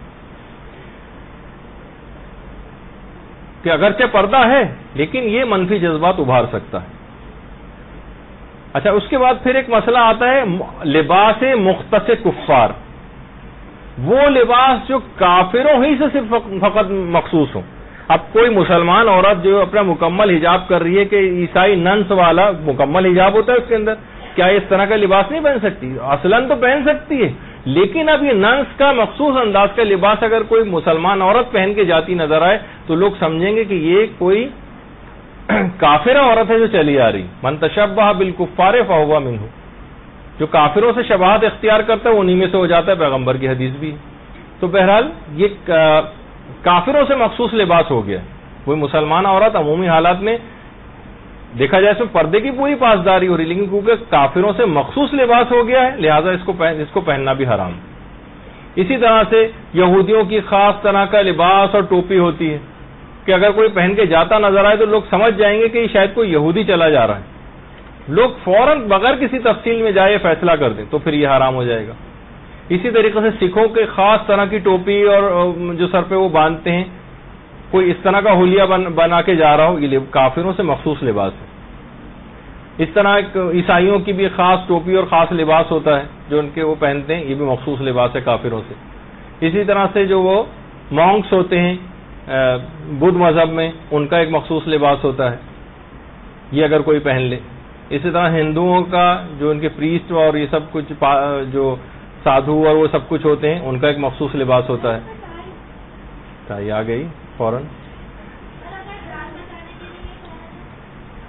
S1: کہ اگرچہ پردہ ہے لیکن یہ منفی جذبات ابھار سکتا ہے. اچھا اس کے بعد پھر ایک مسئلہ آتا ہے لباس مختص کفار، وہ لباس جو کافروں ہی سے صرف فقط مخصوص ہوں. اب کوئی مسلمان عورت جو اپنا مکمل حجاب کر رہی ہے کہ عیسائی ننس والا مکمل حجاب ہوتا ہے اس کے اندر، کیا اس طرح کا لباس نہیں پہن سکتی؟ اصلاً تو پہن سکتی ہے، لیکن اب یہ ننس کا مخصوص انداز کا لباس اگر کوئی مسلمان عورت پہن کے جاتی نظر آئے تو لوگ سمجھیں گے کہ یہ کوئی کافرہ عورت ہے جو چلی آ رہی. من تشبہ بالکفار فہو منہ، جو کافروں سے شباہت اختیار کرتا ہے وہ انہی میں سے ہو جاتا ہے، پیغمبر کی حدیث بھی. تو بہرحال یہ کافروں سے مخصوص لباس ہو گیا. کوئی مسلمان عورت عمومی حالات میں دیکھا جائے اس میں پردے کی پوری پاسداری ہو رہی، لیکن کیونکہ کافروں سے مخصوص لباس ہو گیا ہے لہذا اس کو پہننا بھی حرام. اسی طرح سے یہودیوں کی خاص طرح کا لباس اور ٹوپی ہوتی ہے کہ اگر کوئی پہن کے جاتا نظر آئے تو لوگ سمجھ جائیں گے کہ یہ شاید کوئی یہودی چلا جا رہا ہے، لوگ فوراً بغیر کسی تفصیل میں جائے فیصلہ کر دیں، تو پھر یہ حرام ہو جائے گا. اسی طریقے سے سکھوں کے خاص طرح کی ٹوپی اور جو سر پہ وہ باندھتے ہیں، کوئی اس طرح کا حلیہ بنا کے جا رہا ہو، یہ کافروں سے مخصوص لباس ہے. اس طرح عیسائیوں کی بھی خاص ٹوپی اور خاص لباس ہوتا ہے جو ان کے وہ پہنتے ہیں، یہ بھی مخصوص لباس ہے کافروں سے. اسی طرح سے جو وہ مونکس ہوتے ہیں بدھ مذہب میں، ان کا ایک مخصوص لباس ہوتا ہے، یہ اگر کوئی پہن لے. اسی طرح ہندوؤں کا جو ان کے پریسٹ اور یہ سب کچھ جو سادھو اور وہ سب کچھ ہوتے ہیں ان کا ایک مخصوص لباس ہوتا ہے. یہ آ گئی فوراً.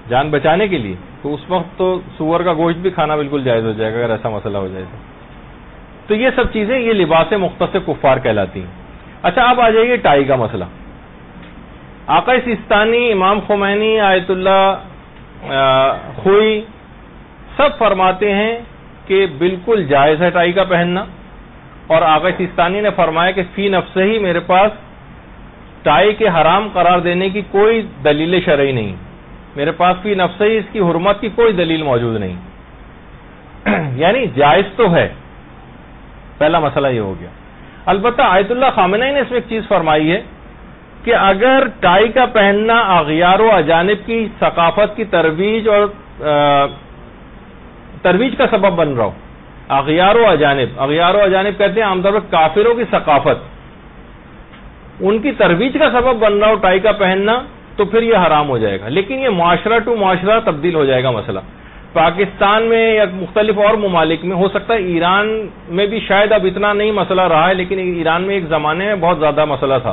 S1: جان بچانے کے لیے، تو اس وقت تو سور کا گوشت بھی کھانا بالکل جائز ہو جائے گا اگر ایسا مسئلہ ہو جائے تو یہ سب چیزیں یہ لباس مختص کفار کہلاتی ہیں۔ اچھا اب آ جائیے ٹائی کا مسئلہ۔ آقا سیستانی، امام خمینی، آیت اللہ خوئی سب فرماتے ہیں کہ بالکل جائز ہے ٹائی کا پہننا، اور آقا سیستانی نے فرمایا کہ فی نفسہ ہی میرے پاس ٹائی کے حرام قرار دینے کی کوئی دلیل شرعی نہیں، میرے پاس فی نفسہ ہی اس کی حرمت کی کوئی دلیل موجود نہیں، یعنی جائز تو ہے۔ پہلا مسئلہ یہ ہو گیا۔ البتہ آیت اللہ خامنہئی نے اس میں ایک چیز فرمائی ہے کہ اگر ٹائی کا پہننا اغیار و اجانب کی ثقافت کی ترویج کا سبب بن رہا ہو، اغیار و اجانب کہتے ہیں عام طور پر کافروں کی ثقافت، ان کی ترویج کا سبب بن رہا ہو ٹائی کا پہننا، تو پھر یہ حرام ہو جائے گا۔ لیکن یہ معاشرہ ٹو معاشرہ تبدیل ہو جائے گا مسئلہ۔ پاکستان میں یا مختلف اور ممالک میں، ہو سکتا ہے ایران میں بھی شاید اب اتنا نہیں مسئلہ رہا ہے، لیکن ایران میں ایک زمانے میں بہت زیادہ مسئلہ تھا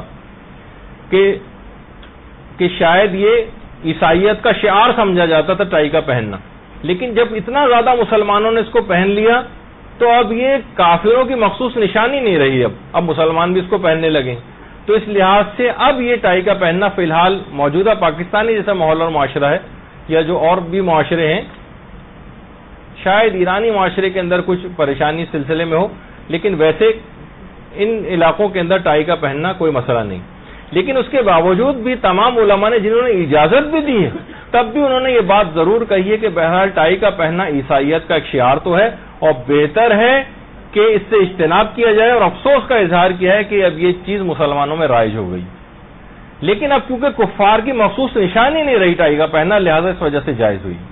S1: کہ شاید یہ عیسائیت کا شعار سمجھا جاتا تھا ٹائی کا پہننا، لیکن جب اتنا زیادہ مسلمانوں نے اس کو پہن لیا تو اب یہ کافروں کی مخصوص نشانی نہیں رہی، اب مسلمان بھی اس کو پہننے لگے۔ تو اس لحاظ سے اب یہ ٹائی کا پہننا فی الحال موجودہ پاکستانی جیسا ماحول اور معاشرہ ہے، یا جو اور بھی معاشرے ہیں، شاید ایرانی معاشرے کے اندر کچھ پریشانی اس سلسلے میں ہو، لیکن ویسے ان علاقوں کے اندر ٹائی کا پہننا کوئی مسئلہ نہیں۔ لیکن اس کے باوجود بھی تمام علماء نے جنہوں نے اجازت بھی دی ہے، تب بھی انہوں نے یہ بات ضرور کہی ہے کہ بہرحال ٹائی کا پہننا عیسائیت کا ایک شعار تو ہے، اور بہتر ہے کہ اس سے اجتناب کیا جائے، اور افسوس کا اظہار کیا ہے کہ اب یہ چیز مسلمانوں میں رائج ہو گئی، لیکن اب کیونکہ کفار کی مخصوص نشانی نہیں رہی ٹائی کا پہننا، لہذا اس وجہ سے جائز ہوئی۔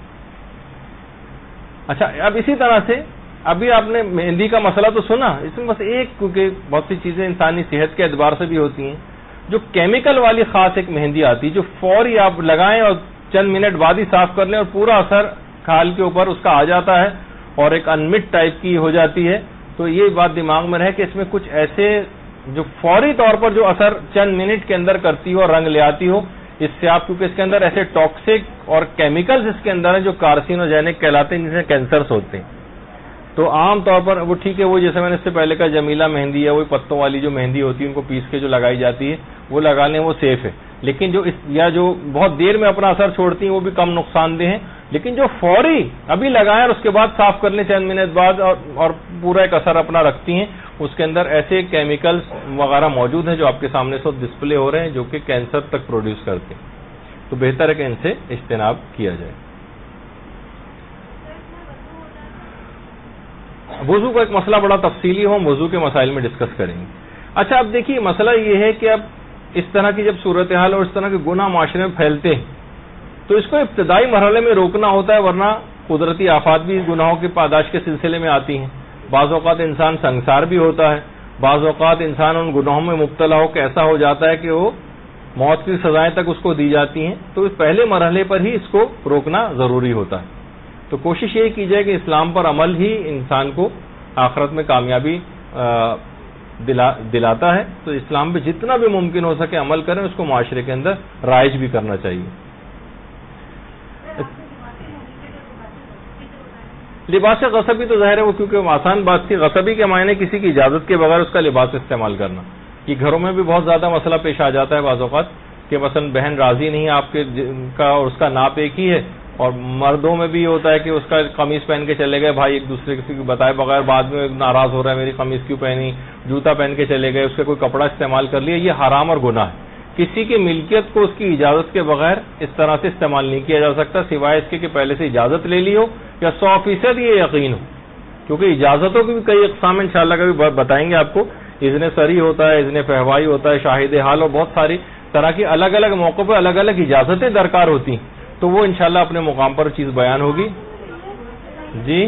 S1: اچھا اب اسی طرح سے ابھی آپ نے مہندی کا مسئلہ تو سنا، اس میں بس ایک، کیونکہ بہت سی چیزیں انسانی صحت کے اعتبار سے بھی ہوتی ہیں، جو کیمیکل والی خاص ایک مہندی آتی جو فوری آپ لگائیں اور چند منٹ بعد ہی صاف کر لیں اور پورا اثر کھال کے اوپر اس کا آ جاتا ہے اور ایک انمٹ ٹائپ کی ہو جاتی ہے، تو یہ بات دماغ میں رہے کہ اس میں کچھ ایسے جو فوری طور پر جو اثر چند منٹ کے اندر کرتی ہو اور رنگ لے آتی ہو، اس سے آپ، کیونکہ اس کے اندر ایسے ٹاکسک اور کیمیکلز اس کے اندر ہیں جو کارسینوجینک کہلاتے ہیں، جن سے کینسرز ہوتے ہیں، تو عام طور پر وہ ٹھیک ہے، وہ جیسے میں نے اس سے پہلے کہا جمیلہ مہندی ہے، وہ پتوں والی جو مہندی ہوتی ہے ان کو پیس کے جو لگائی جاتی ہے وہ لگا لیں، وہ سیف ہے، لیکن جو بہت دیر میں اپنا اثر چھوڑتی ہیں وہ بھی کم نقصان دہ ہیں، لیکن جو فوری ابھی لگائیں اور اس کے بعد صاف کر لیں چند منٹ بعد اور پورا ایک اثر اپنا رکھتی ہیں، اس کے اندر ایسے کیمیکلز وغیرہ موجود ہیں جو آپ کے سامنے سے ڈسپلے ہو رہے ہیں، جو کہ کینسر تک پروڈیوس کرتے ہیں، تو بہتر ہے کہ ان سے اجتناب کیا جائے۔ وضو کا ایک مسئلہ بڑا تفصیلی ہو، ہم وضو کے مسائل میں ڈسکس کریں گے۔ اچھا اب دیکھیے مسئلہ یہ ہے کہ اب اس طرح کی جب صورتحال اور اس طرح کے گناہ معاشرے میں پھیلتے ہیں تو اس کو ابتدائی مرحلے میں روکنا ہوتا ہے، ورنہ قدرتی آفات بھی گناہوں کی پاداش کے سلسلے میں آتی ہیں۔ بعض اوقات انسان سنگسار بھی ہوتا ہے، بعض اوقات انسان ان گناہوں میں مبتلا ہو کے ایسا ہو جاتا ہے کہ وہ موت کی سزائیں تک اس کو دی جاتی ہیں، تو اس پہلے مرحلے پر ہی اس کو روکنا ضروری ہوتا ہے۔ تو کوشش یہ کی جائے کہ اسلام پر عمل ہی انسان کو آخرت میں کامیابی دلاتا ہے، تو اسلام پہ جتنا بھی ممکن ہو سکے عمل کریں، اس کو معاشرے کے اندر رائج بھی کرنا چاہیے۔ لباس غصبی تو ظاہر ہے وہ کیونکہ آسان بات تھی، غصبی کے معنی کسی کی اجازت کے بغیر اس کا لباس استعمال کرنا، یہ گھروں میں بھی بہت زیادہ مسئلہ پیش آ جاتا ہے بعض اوقات کہ مثلا بہن راضی نہیں ہے آپ کے کا اور اس کا ناپ ایک ہی ہے، اور مردوں میں بھی ہوتا ہے کہ اس کا قمیص پہن کے چلے گئے بھائی ایک دوسرے کو بتائے بغیر، بعد میں ناراض ہو رہا ہے میری قمیص کیوں پہنی، جوتا پہن کے چلے گئے، اس کا کوئی کپڑا استعمال کر لیا، یہ حرام اور گناہ ہے۔ کسی کی ملکیت کو اس کی اجازت کے بغیر اس طرح سے استعمال نہیں کیا جا سکتا، سوائے اس کے کہ پہلے سے اجازت لے لی ہو یا 100% یہ یقین ہو، کیونکہ اجازتوں کی بھی کئی اقسام انشاءاللہ کبھی بتائیں گے آپ کو، اذن سری ہوتا ہے، اذن فہوائی ہوتا ہے، شاہد حال، اور بہت ساری طرح کی الگ الگ موقع پہ الگ الگ اجازتیں درکار ہوتی ہیں، تو وہ انشاءاللہ اپنے مقام پر چیز بیان ہوگی۔ جی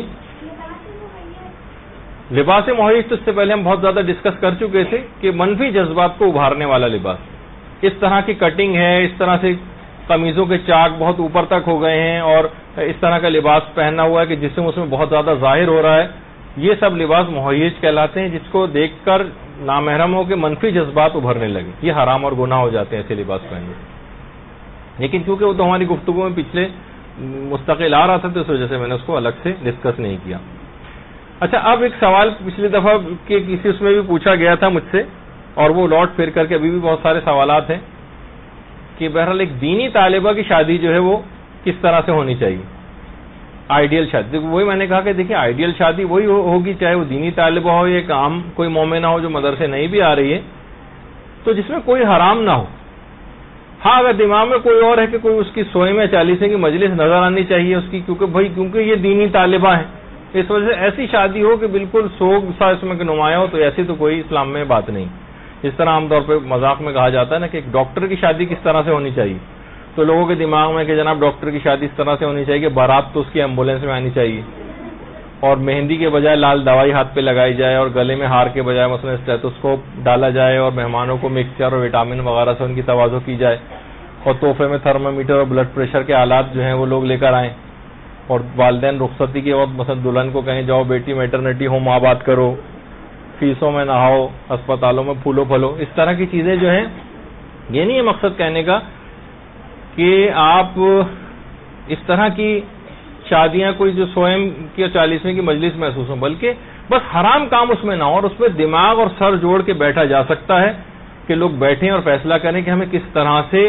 S1: لباس محیط تو اس سے پہلے ہم بہت زیادہ ڈسکس کر چکے تھے کہ منفی جذبات کو ابھارنے والا لباس، اس طرح کی کٹنگ ہے، اس طرح سے قمیضوں کے چاک بہت اوپر تک ہو گئے ہیں اور اس طرح کا لباس پہننا ہوا ہے کہ جسم اس میں بہت زیادہ ظاہر ہو رہا ہے، یہ سب لباس محیط کہلاتے ہیں، جس کو دیکھ کر نامحرموں کے منفی جذبات ابھرنے لگے، یہ حرام اور گناہ ہو جاتے ہیں ایسے لباس پہننے۔ لیکن کیونکہ وہ تو ہماری گفتگو میں پچھلے مستقل آ رہا تھا تو اس وجہ سے میں نے اس کو الگ سے ڈسکس نہیں کیا. اچھا، اب ایک سوال پچھلی دفعہ کے کسی اس میں بھی پوچھا گیا تھا مجھ سے، اور وہ لوٹ پھر کر کے ابھی بھی بہت سارے سوالات ہیں کہ بہرحال ایک دینی طالبہ کی شادی جو ہے وہ کس طرح سے ہونی چاہیے، آئیڈیل شادی. وہی میں نے کہا کہ دیکھیں آئیڈیل شادی وہی ہوگی چاہے وہ دینی طالبہ ہو یا ایک عام کوئی مومنہ ہو جو مدرسے نہیں بھی آ رہی ہے، تو جس میں کوئی حرام نہ ہو. ہاں اگر دماغ میں کوئی اور ہے کہ کوئی اس کی 100ویں 40ویں کی مجلس نظر آنی چاہیے اس کی، کیونکہ یہ دینی طالبہ ہیں، اس وجہ سے ایسی شادی ہو کہ بالکل سوگ سا اس میں نمایاں ہو، تو ایسی تو کوئی اسلام میں بات نہیں. جس طرح عام طور پہ مذاق میں کہا جاتا ہے نا کہ ایک ڈاکٹر کی شادی کس طرح سے ہونی چاہیے، تو لوگوں کے دماغ میں کہ جناب ڈاکٹر کی شادی اس طرح سے ہونی چاہیے کہ بارات تو اس کی ایمبولینس میں آنی چاہیے، اور مہندی کے بجائے لال دوائی ہاتھ پہ لگائی جائے، اور گلے میں ہار کے بجائے مثلا اسٹیتھوسکوپ ڈالا جائے، اور مہمانوں کو مکسچر اور وٹامن وغیرہ سے ان کی تواضع کی جائے، اور تحفے میں تھرمامیٹر اور بلڈ پریشر کے آلات جو ہیں وہ لوگ لے کر آئیں، اور والدین رخصتی کے وقت مثلا دلہن کو کہیں جاؤ بیٹی میٹرنیٹی ہوم آباد کرو، فیسوں میں نہاؤ، اسپتالوں میں پھولو پھلو. اس طرح کی چیزیں جو ہیں، یہ نہیں ہے مقصد کہنے کا کہ آپ اس طرح کی شادیاں کوئی جو 100ویں کی 40ویں کی مجلس محسوس ہوں، بلکہ بس حرام کام اس میں نہ ہو، اور اس میں دماغ اور سر جوڑ کے بیٹھا جا سکتا ہے کہ لوگ بیٹھیں اور فیصلہ کریں کہ ہمیں کس طرح سے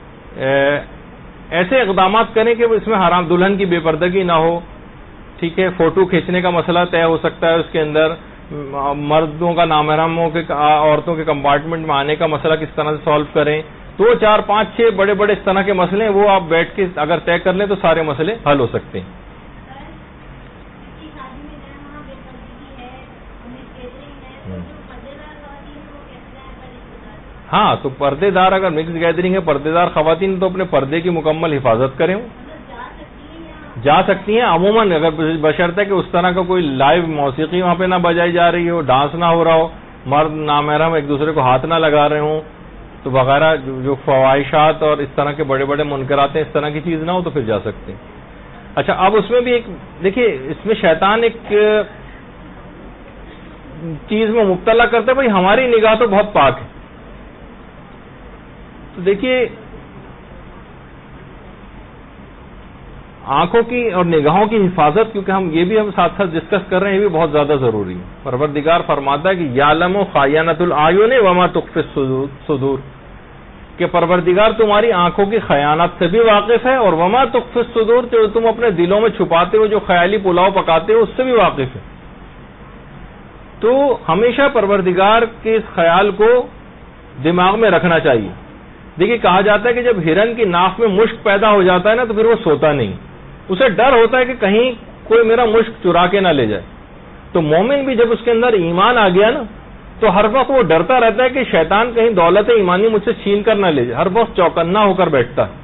S1: ایسے اقدامات کریں کہ اس میں حرام، دلہن کی بے پردگی نہ ہو، ٹھیک ہے، فوٹو کھینچنے کا مسئلہ طے ہو سکتا ہے، اس کے اندر مردوں کا نامحرموں کے عورتوں کے کمپارٹمنٹ میں آنے کا مسئلہ کس طرح سے سالو کریں. 2 4 5 6 بڑے بڑے اس طرح کے مسئلے ہیں، وہ آپ بیٹھ کے اگر طے کر لیں تو سارے مسئلے حل ہو سکتے ہیں. ہاں تو پردے دار اگر مکس گیدرنگ ہے، پردے دار خواتین تو اپنے پردے کی مکمل حفاظت کریں، جا سکتی ہیں عموماً، اگر بشرطے کہ اس طرح کا کوئی لائیو موسیقی وہاں پہ نہ بجائی جا رہی ہو، ڈانس نہ ہو رہا ہو، مرد نامحرم ایک دوسرے کو ہاتھ نہ لگا رہے ہوں تو وغیرہ جو فواہشات اور اس طرح کے بڑے بڑے منکرات ہیں، اس طرح کی چیز نہ ہو تو پھر جا سکتے ہیں. اچھا، اب اس میں بھی ایک دیکھیے، اس میں شیطان ایک چیز میں مبتلا کرتا ہے، بھائی ہماری نگاہ تو بہت پاک ہے. تو دیکھیے آنکھوں کی اور نگاہوں کی حفاظت، کیونکہ یہ بھی ہم ساتھ ساتھ ڈسکس کر رہے ہیں، یہ بھی بہت زیادہ ضروری ہے. پروردگار فرماتا ہے کہ یعلم خائنۃ الاعین وما تخفی الصدور، کہ پروردگار تمہاری آنکھوں کی خیانت سے بھی واقف ہے، اور وما تخفی الصدور، جو تم اپنے دلوں میں چھپاتے ہو، جو خیالی پلاؤ پکاتے ہو، اس سے بھی واقف ہے. تو ہمیشہ پروردگار کے اس خیال کو دماغ میں رکھنا چاہیے. دیکھیے کہا جاتا ہے کہ جب ہرن کی ناک میں مشک پیدا ہو جاتا ہے نا تو پھر وہ سوتا نہیں، اسے ڈر ہوتا ہے کہ کہیں کوئی میرا مشک چرا کے نہ لے جائے. تو مومن بھی جب اس کے اندر ایمان آ گیا نا تو ہر وقت وہ ڈرتا رہتا ہے کہ شیطان کہیں دولت ایمانی مجھ سے چھین کر نہ لے جائے، ہر وقت چوکنا ہو کر بیٹھتا ہے.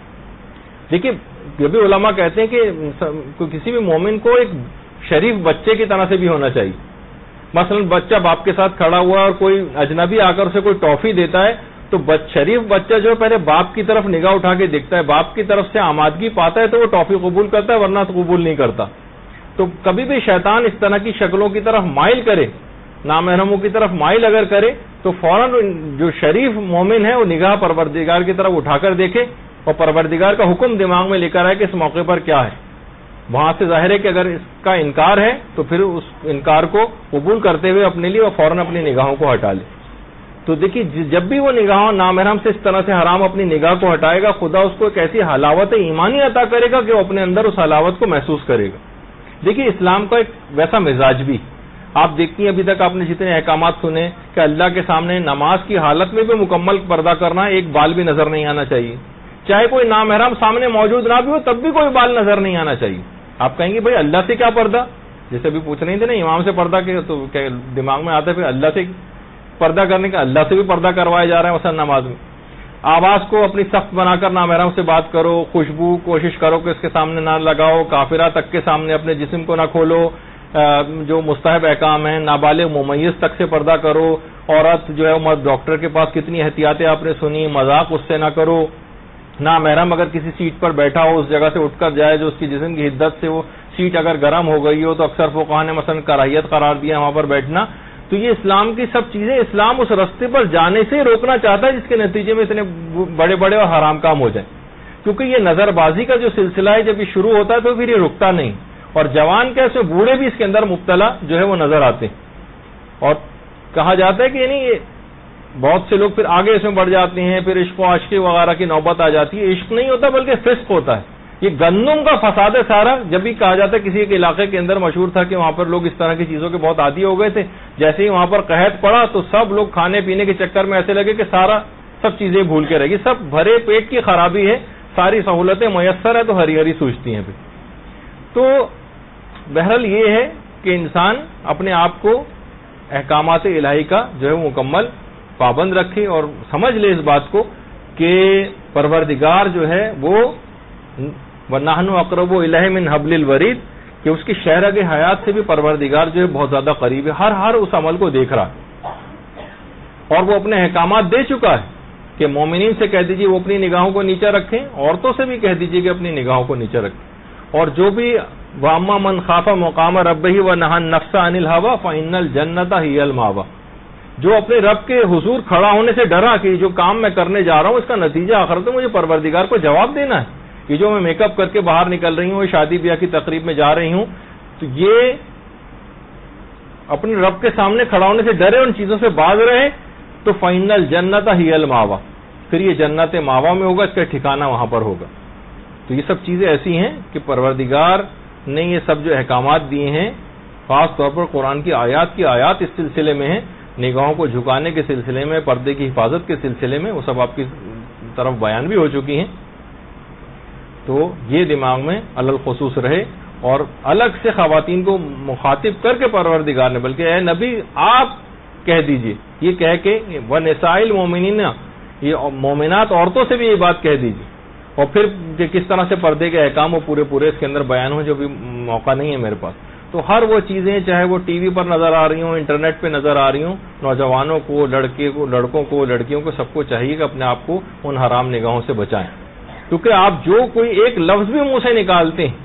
S1: دیکھیے یہ بھی علماء کہتے ہیں کہ کسی بھی مومن کو ایک شریف بچے کی طرح سے بھی ہونا چاہیے. مثلا بچہ باپ کے ساتھ کھڑا ہوا اور کوئی اجنبی آ کر اسے کوئی ٹافی دیتا ہے تو شریف بچہ جو پہلے باپ کی طرف نگاہ اٹھا کے دیکھتا ہے، باپ کی طرف سے آمادگی پاتا ہے تو وہ ٹافی قبول کرتا ہے، ورنہ تو قبول نہیں کرتا. تو کبھی بھی شیطان اس طرح کی شکلوں کی طرف مائل کرے، نامحرموں کی طرف مائل اگر کرے تو فوراً جو شریف مومن ہے وہ نگاہ پروردگار کی طرف اٹھا کر دیکھے اور پروردگار کا حکم دماغ میں لے کر آئے کہ اس موقع پر کیا ہے. وہاں سے ظاہر ہے کہ اگر اس کا انکار ہے تو پھر اس انکار کو قبول کرتے ہوئے اپنے لیے وہ فوراً اپنی نگاہوں کو ہٹا لے. تو دیکھیے جب بھی وہ نگاہوں نامحرم سے اس طرح سے حرام اپنی نگاہ کو ہٹائے گا، خدا اس کو ایک ایسی حلاوت ایمانی عطا کرے گا کہ وہ اپنے اندر اس حلاوت کو محسوس کرے گا. دیکھیے اسلام کا ایک ویسا مزاج بھی آپ دیکھتی ہیں، ابھی تک آپ نے جتنے احکامات سنے کہ اللہ کے سامنے نماز کی حالت میں بھی مکمل پردہ کرنا، ایک بال بھی نظر نہیں آنا چاہیے، چاہے کوئی نامحرم سامنے موجود نہ بھی ہو تب بھی کوئی بال نظر نہیں آنا چاہیے. آپ کہیں گے بھائی اللہ سے کیا پردہ، جیسے بھی پوچھ رہے تھے نا امام سے پردہ کے، تو دماغ میں آتا ہے پھر اللہ سے پردہ کرنے کا، اللہ سے بھی پردہ کروایا جا رہا ہے مثلا نماز میں. آواز کو اپنی سخت بنا کر نامحرم سے بات کرو، خوشبو کوشش کرو کہ اس کے سامنے نہ لگاؤ، کافرہ تک کے سامنے اپنے جسم کو نہ کھولو، جو مستحب احکام ہیں، نابالغ ممیز تک سے پردہ کرو. عورت جو ہے مرد ڈاکٹر کے پاس کتنی احتیاطیں آپ نے سنی، مذاق اس سے نہ کرو. نامحرم اگر کسی سیٹ پر بیٹھا ہو اس جگہ سے اٹھ کر جائے جو اس کی جسم کی حدت سے وہ سیٹ اگر گرم ہو گئی ہو تو اکثر فقہاء نے مثلا کراہیت قرار دیا وہاں پر بیٹھنا. تو یہ اسلام کی سب چیزیں، اسلام اس راستے پر جانے سے روکنا چاہتا ہے جس کے نتیجے میں اتنے بڑے بڑے اور حرام کام ہو جائیں. کیونکہ یہ نظر بازی کا جو سلسلہ ہے جب یہ شروع ہوتا ہے تو پھر یہ رکتا نہیں، اور جوان کیا اس میں بوڑھے بھی اس کے اندر مبتلا جو ہے وہ نظر آتے ہیں، اور کہا جاتا ہے کہ یعنی یہ بہت سے لوگ پھر آگے اس میں بڑھ جاتے ہیں، پھر عشق و عاشقی وغیرہ کی نوبت آ جاتی ہے. عشق نہیں ہوتا بلکہ فسق ہوتا ہے. یہ گندم کا فساد ہے سارا. جب بھی کہا جاتا ہے کسی ایک علاقے کے اندر مشہور تھا کہ وہاں پر لوگ اس طرح کی چیزوں کے بہت عادی ہو گئے تھے، جیسے ہی وہاں پر قحط پڑا تو سب لوگ کھانے پینے کے چکر میں ایسے لگے کہ سب چیزیں بھول کے رہ گئی. سب بھرے پیٹ کی خرابی ہے، ساری سہولتیں میسر ہے تو ہری ہری سوچتی ہیں. تو بہرحال یہ ہے کہ انسان اپنے آپ کو احکامات الہی کا جو ہے مکمل پابند رکھے اور سمجھ لے اس بات کو کہ پروردگار جو ہے وہ وَنَحْنُ أَقْرَبُ إِلَيْهِ مِنْ حَبْلِ الْوَرِيدِ کہ اس کی شہرگ حیات سے بھی پروردگار جو ہے بہت زیادہ قریب ہے، ہر اس عمل کو دیکھ رہا ہے اور وہ اپنے احکامات دے چکا ہے کہ مومنین سے کہہ دیجیے وہ اپنی نگاہوں کو نیچے رکھیں، عورتوں سے بھی کہہ دیجیے کہ اپنی نگاہوں کو نیچے رکھیں، اور جو بھی وَأَمَّا مَنْ خَافَ مَقَامَ رَبِّهِ وَنَهَى النَّفْسَ عَنِ الْهَوَىٰ فَإِنَّ الْجَنَّةَ هِيَ الْمَأْوَىٰ جو اپنے رب کے حضور کھڑا ہونے سے ڈرا کہ جو کام میں کرنے جا رہا ہوں اس کا نتیجہ آخرت میں مجھے پروردگار کو جواب دینا ہے، کہ جو میں میک اپ کر کے باہر نکل رہی ہوں، شادی بیاہ کی تقریب میں جا رہی ہوں، تو یہ اپنے رب کے سامنے کھڑا ہونے سے ڈرے، ان چیزوں سے باز رہے تو فَإِنَّ الْجَنَّةَ هِيَ الْمَأْوَىٰ پھر یہ جنت ماوا میں ہوگا، اس کا ٹھکانہ وہاں پر ہوگا. تو یہ سب چیزیں ایسی ہیں کہ پروردگار نے یہ سب جو احکامات دیے ہیں خاص طور پر قرآن کی آیات اس سلسلے میں ہیں، نگاہوں کو جھکانے کے سلسلے میں، پردے کی حفاظت کے سلسلے میں، وہ سب آپ کی طرف بیان بھی ہو چکی ہیں. تو یہ دماغ میں علی الخصوص رہے، اور الگ سے خواتین کو مخاطب کر کے پروردگار نے بلکہ اے نبی آپ کہہ دیجئے، یہ کہہ کے وَنِسَاءِ الْمُؤْمِنِينَ یہ مومنات عورتوں سے بھی یہ بات کہہ دیجیے، اور پھر کہ کس طرح سے پردے کے احکام وہ پورے اس کے اندر بیان ہوں، جو بھی موقع نہیں ہے میرے پاس. تو ہر وہ چیزیں چاہے وہ ٹی وی پر نظر آ رہی ہوں، انٹرنیٹ پہ نظر آ رہی ہوں، نوجوانوں کو، لڑکوں کو، لڑکیوں کو، سب کو چاہیے کہ اپنے آپ کو ان حرام نگاہوں سے بچائیں. کیونکہ آپ جو کوئی ایک لفظ بھی منہ سے نکالتے ہیں،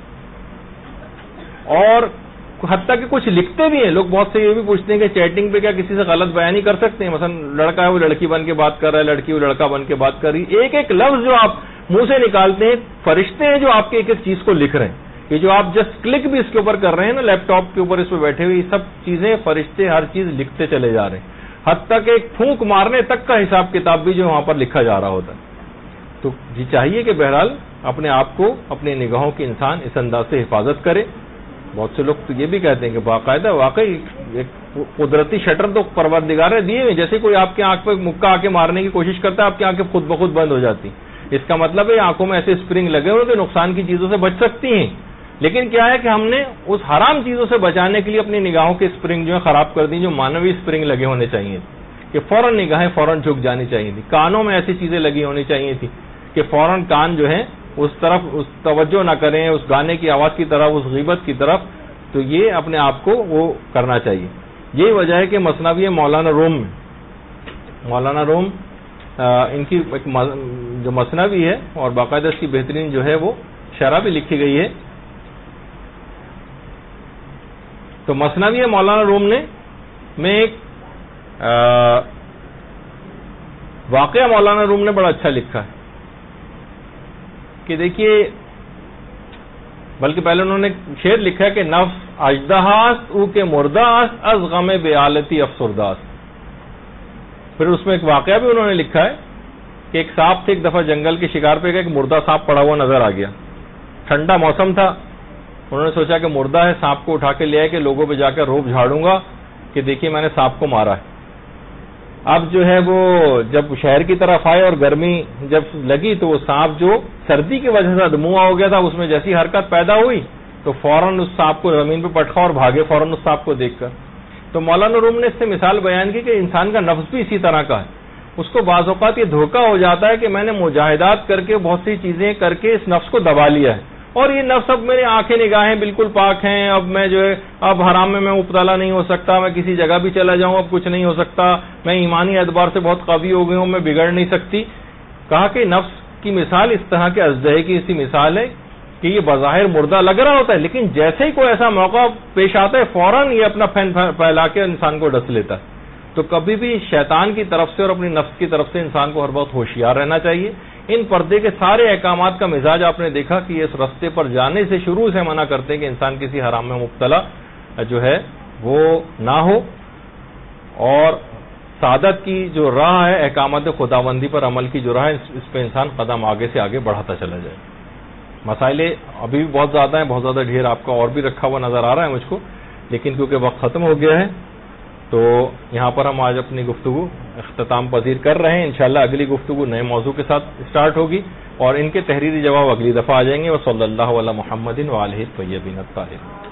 S1: اور حتیٰ کہ کچھ لکھتے بھی ہیں لوگ، بہت سے یہ بھی پوچھتے ہیں کہ چیٹنگ پہ کیا کسی سے غلط بیانی کر سکتے ہیں؟ مثلا لڑکا ہے وہ لڑکی بن کے بات کر رہا ہے، لڑکی وہ لڑکا بن کے بات کر رہی ہے. ایک لفظ جو آپ منہ سے نکالتے ہیں، فرشتے ہیں جو آپ کے ایک چیز کو لکھ رہے ہیں. یہ جو آپ جسٹ کلک بھی اس کے اوپر کر رہے ہیں نا، لیپ ٹاپ کے اوپر اس پہ بیٹھے ہوئے، یہ سب چیزیں فرشتے ہر چیز لکھتے چلے جا رہے ہیں، حتیٰ کہ ایک پھونک مارنے تک کا حساب کتاب بھی جو وہاں پر لکھا جا رہا ہوتا ہے. تو جی چاہیے کہ بہرحال اپنے آپ کو، اپنی نگاہوں کی انسان اس انداز سے حفاظت کرے. بہت سے لوگ تو یہ بھی کہتے ہیں کہ باقاعدہ واقعی ایک قدرتی شٹر تو پروردگار نے دیے ہوئے، جیسے کوئی آپ کے آنکھ پہ مکہ آ کے مارنے کی کوشش کرتا ہے آپ کی آنکھیں خود بخود بند ہو جاتی. اس کا مطلب ہے آنکھوں میں ایسے اسپرنگ لگے ہوئے کہ نقصان کی چیزوں سے بچ سکتی ہیں. لیکن کیا ہے کہ ہم نے اس حرام چیزوں سے بچانے کے لیے اپنی نگاہوں کے اسپرنگ جو ہے خراب کر دی، جو مانوی اسپرنگ لگے ہونے چاہیے کہ فوراً نگاہیں فوراً جھک جانی چاہیے تھی. کانوں میں ایسی چیزیں لگی ہونی چاہیے تھی کہ فوراً کان جو ہے اس طرف اس توجہ نہ کریں، اس گانے کی آواز کی طرف، اس غیبت کی طرف. تو یہ اپنے آپ کو وہ کرنا چاہیے. یہی وجہ ہے کہ مثنوی مولانا روم ان کی ایک جو مثنوی ہے اور باقاعدہ اس کی بہترین جو ہے وہ شرح بھی لکھی گئی ہے. تو مثنوی مولانا روم نے میں ایک واقعہ مولانا روم نے بڑا اچھا لکھا ہے کہ دیکھیے، بلکہ پہلے انہوں نے شعر لکھا ہے کہ نفس اژدہاست او کے مرداست از غم بیالتی افسرداست. پھر اس میں ایک واقعہ بھی انہوں نے لکھا ہے کہ ایک سانپ تھے، ایک دفعہ جنگل کے شکار پہ گئے، ایک مردہ سانپ پڑا ہوا نظر آ گیا. ٹھنڈا موسم تھا، انہوں نے سوچا کہ مردہ ہے، سانپ کو اٹھا کے لے آئے کہ لوگوں پہ جا کر روب جھاڑوں گا کہ دیکھیے میں نے سانپ کو مارا ہے. اب جو ہے وہ جب شہر کی طرف آئے اور گرمی جب لگی تو وہ سانپ جو سردی کی وجہ سے ادموا ہو گیا تھا، اس میں جیسی حرکت پیدا ہوئی تو فوراً اس سانپ کو زمین پہ پٹکا اور بھاگے فوراً اس سانپ کو دیکھ کر. تو مولانا روم نے اس سے مثال بیان کی کہ انسان کا نفس بھی اسی طرح کا ہے. اس کو بعض اوقات یہ دھوکہ ہو جاتا ہے کہ میں نے مجاہدات کر کے بہت سی چیزیں کر کے اس نفس کو دبا لیا ہے، اور یہ نفس اب میری آنکھیں نگاہیں بالکل پاک ہیں، اب میں جو ہے اب حرام میں مبتلا نہیں ہو سکتا، میں کسی جگہ بھی چلا جاؤں اب کچھ نہیں ہو سکتا، میں ایمانی اعتبار سے بہت قوی ہو گئی ہوں، میں بگڑ نہیں سکتی. کہا کہ نفس کی مثال اس طرح کے اژدہے کی اسی مثال ہے کہ یہ بظاہر مردہ لگ رہا ہوتا ہے، لیکن جیسے ہی کوئی ایسا موقع پیش آتا ہے فوراً یہ اپنا پھین پھیلا کے انسان کو ڈس لیتا ہے. تو کبھی بھی شیطان کی طرف سے اور اپنی نفس کی طرف سے انسان کو ہر وقت ہوشیار رہنا چاہیے. ان پردے کے سارے احکامات کا مزاج آپ نے دیکھا کہ اس رستے پر جانے سے شروع سے منع کرتے ہیں کہ انسان کسی حرام میں مبتلا جو ہے وہ نہ ہو، اور سعادت کی جو راہ ہے، احکامات خداوندی پر عمل کی جو راہ ہے، اس پہ انسان قدم آگے سے آگے بڑھاتا چلا جائے۔ مسائل ابھی بھی بہت زیادہ ہیں، بہت زیادہ ڈھیر آپ کا اور بھی رکھا ہوا نظر آ رہا ہے مجھ کو، لیکن کیونکہ وقت ختم ہو گیا ہے تو یہاں پر ہم آج اپنی گفتگو اختتام پذیر کر رہے ہیں۔ انشاءاللہ اگلی گفتگو نئے موضوع کے ساتھ اسٹارٹ ہوگی اور ان کے تحریری جواب اگلی دفعہ آ جائیں گے۔ وصلی اللہ علی محمد وآلہ الطیبین الطاہرین۔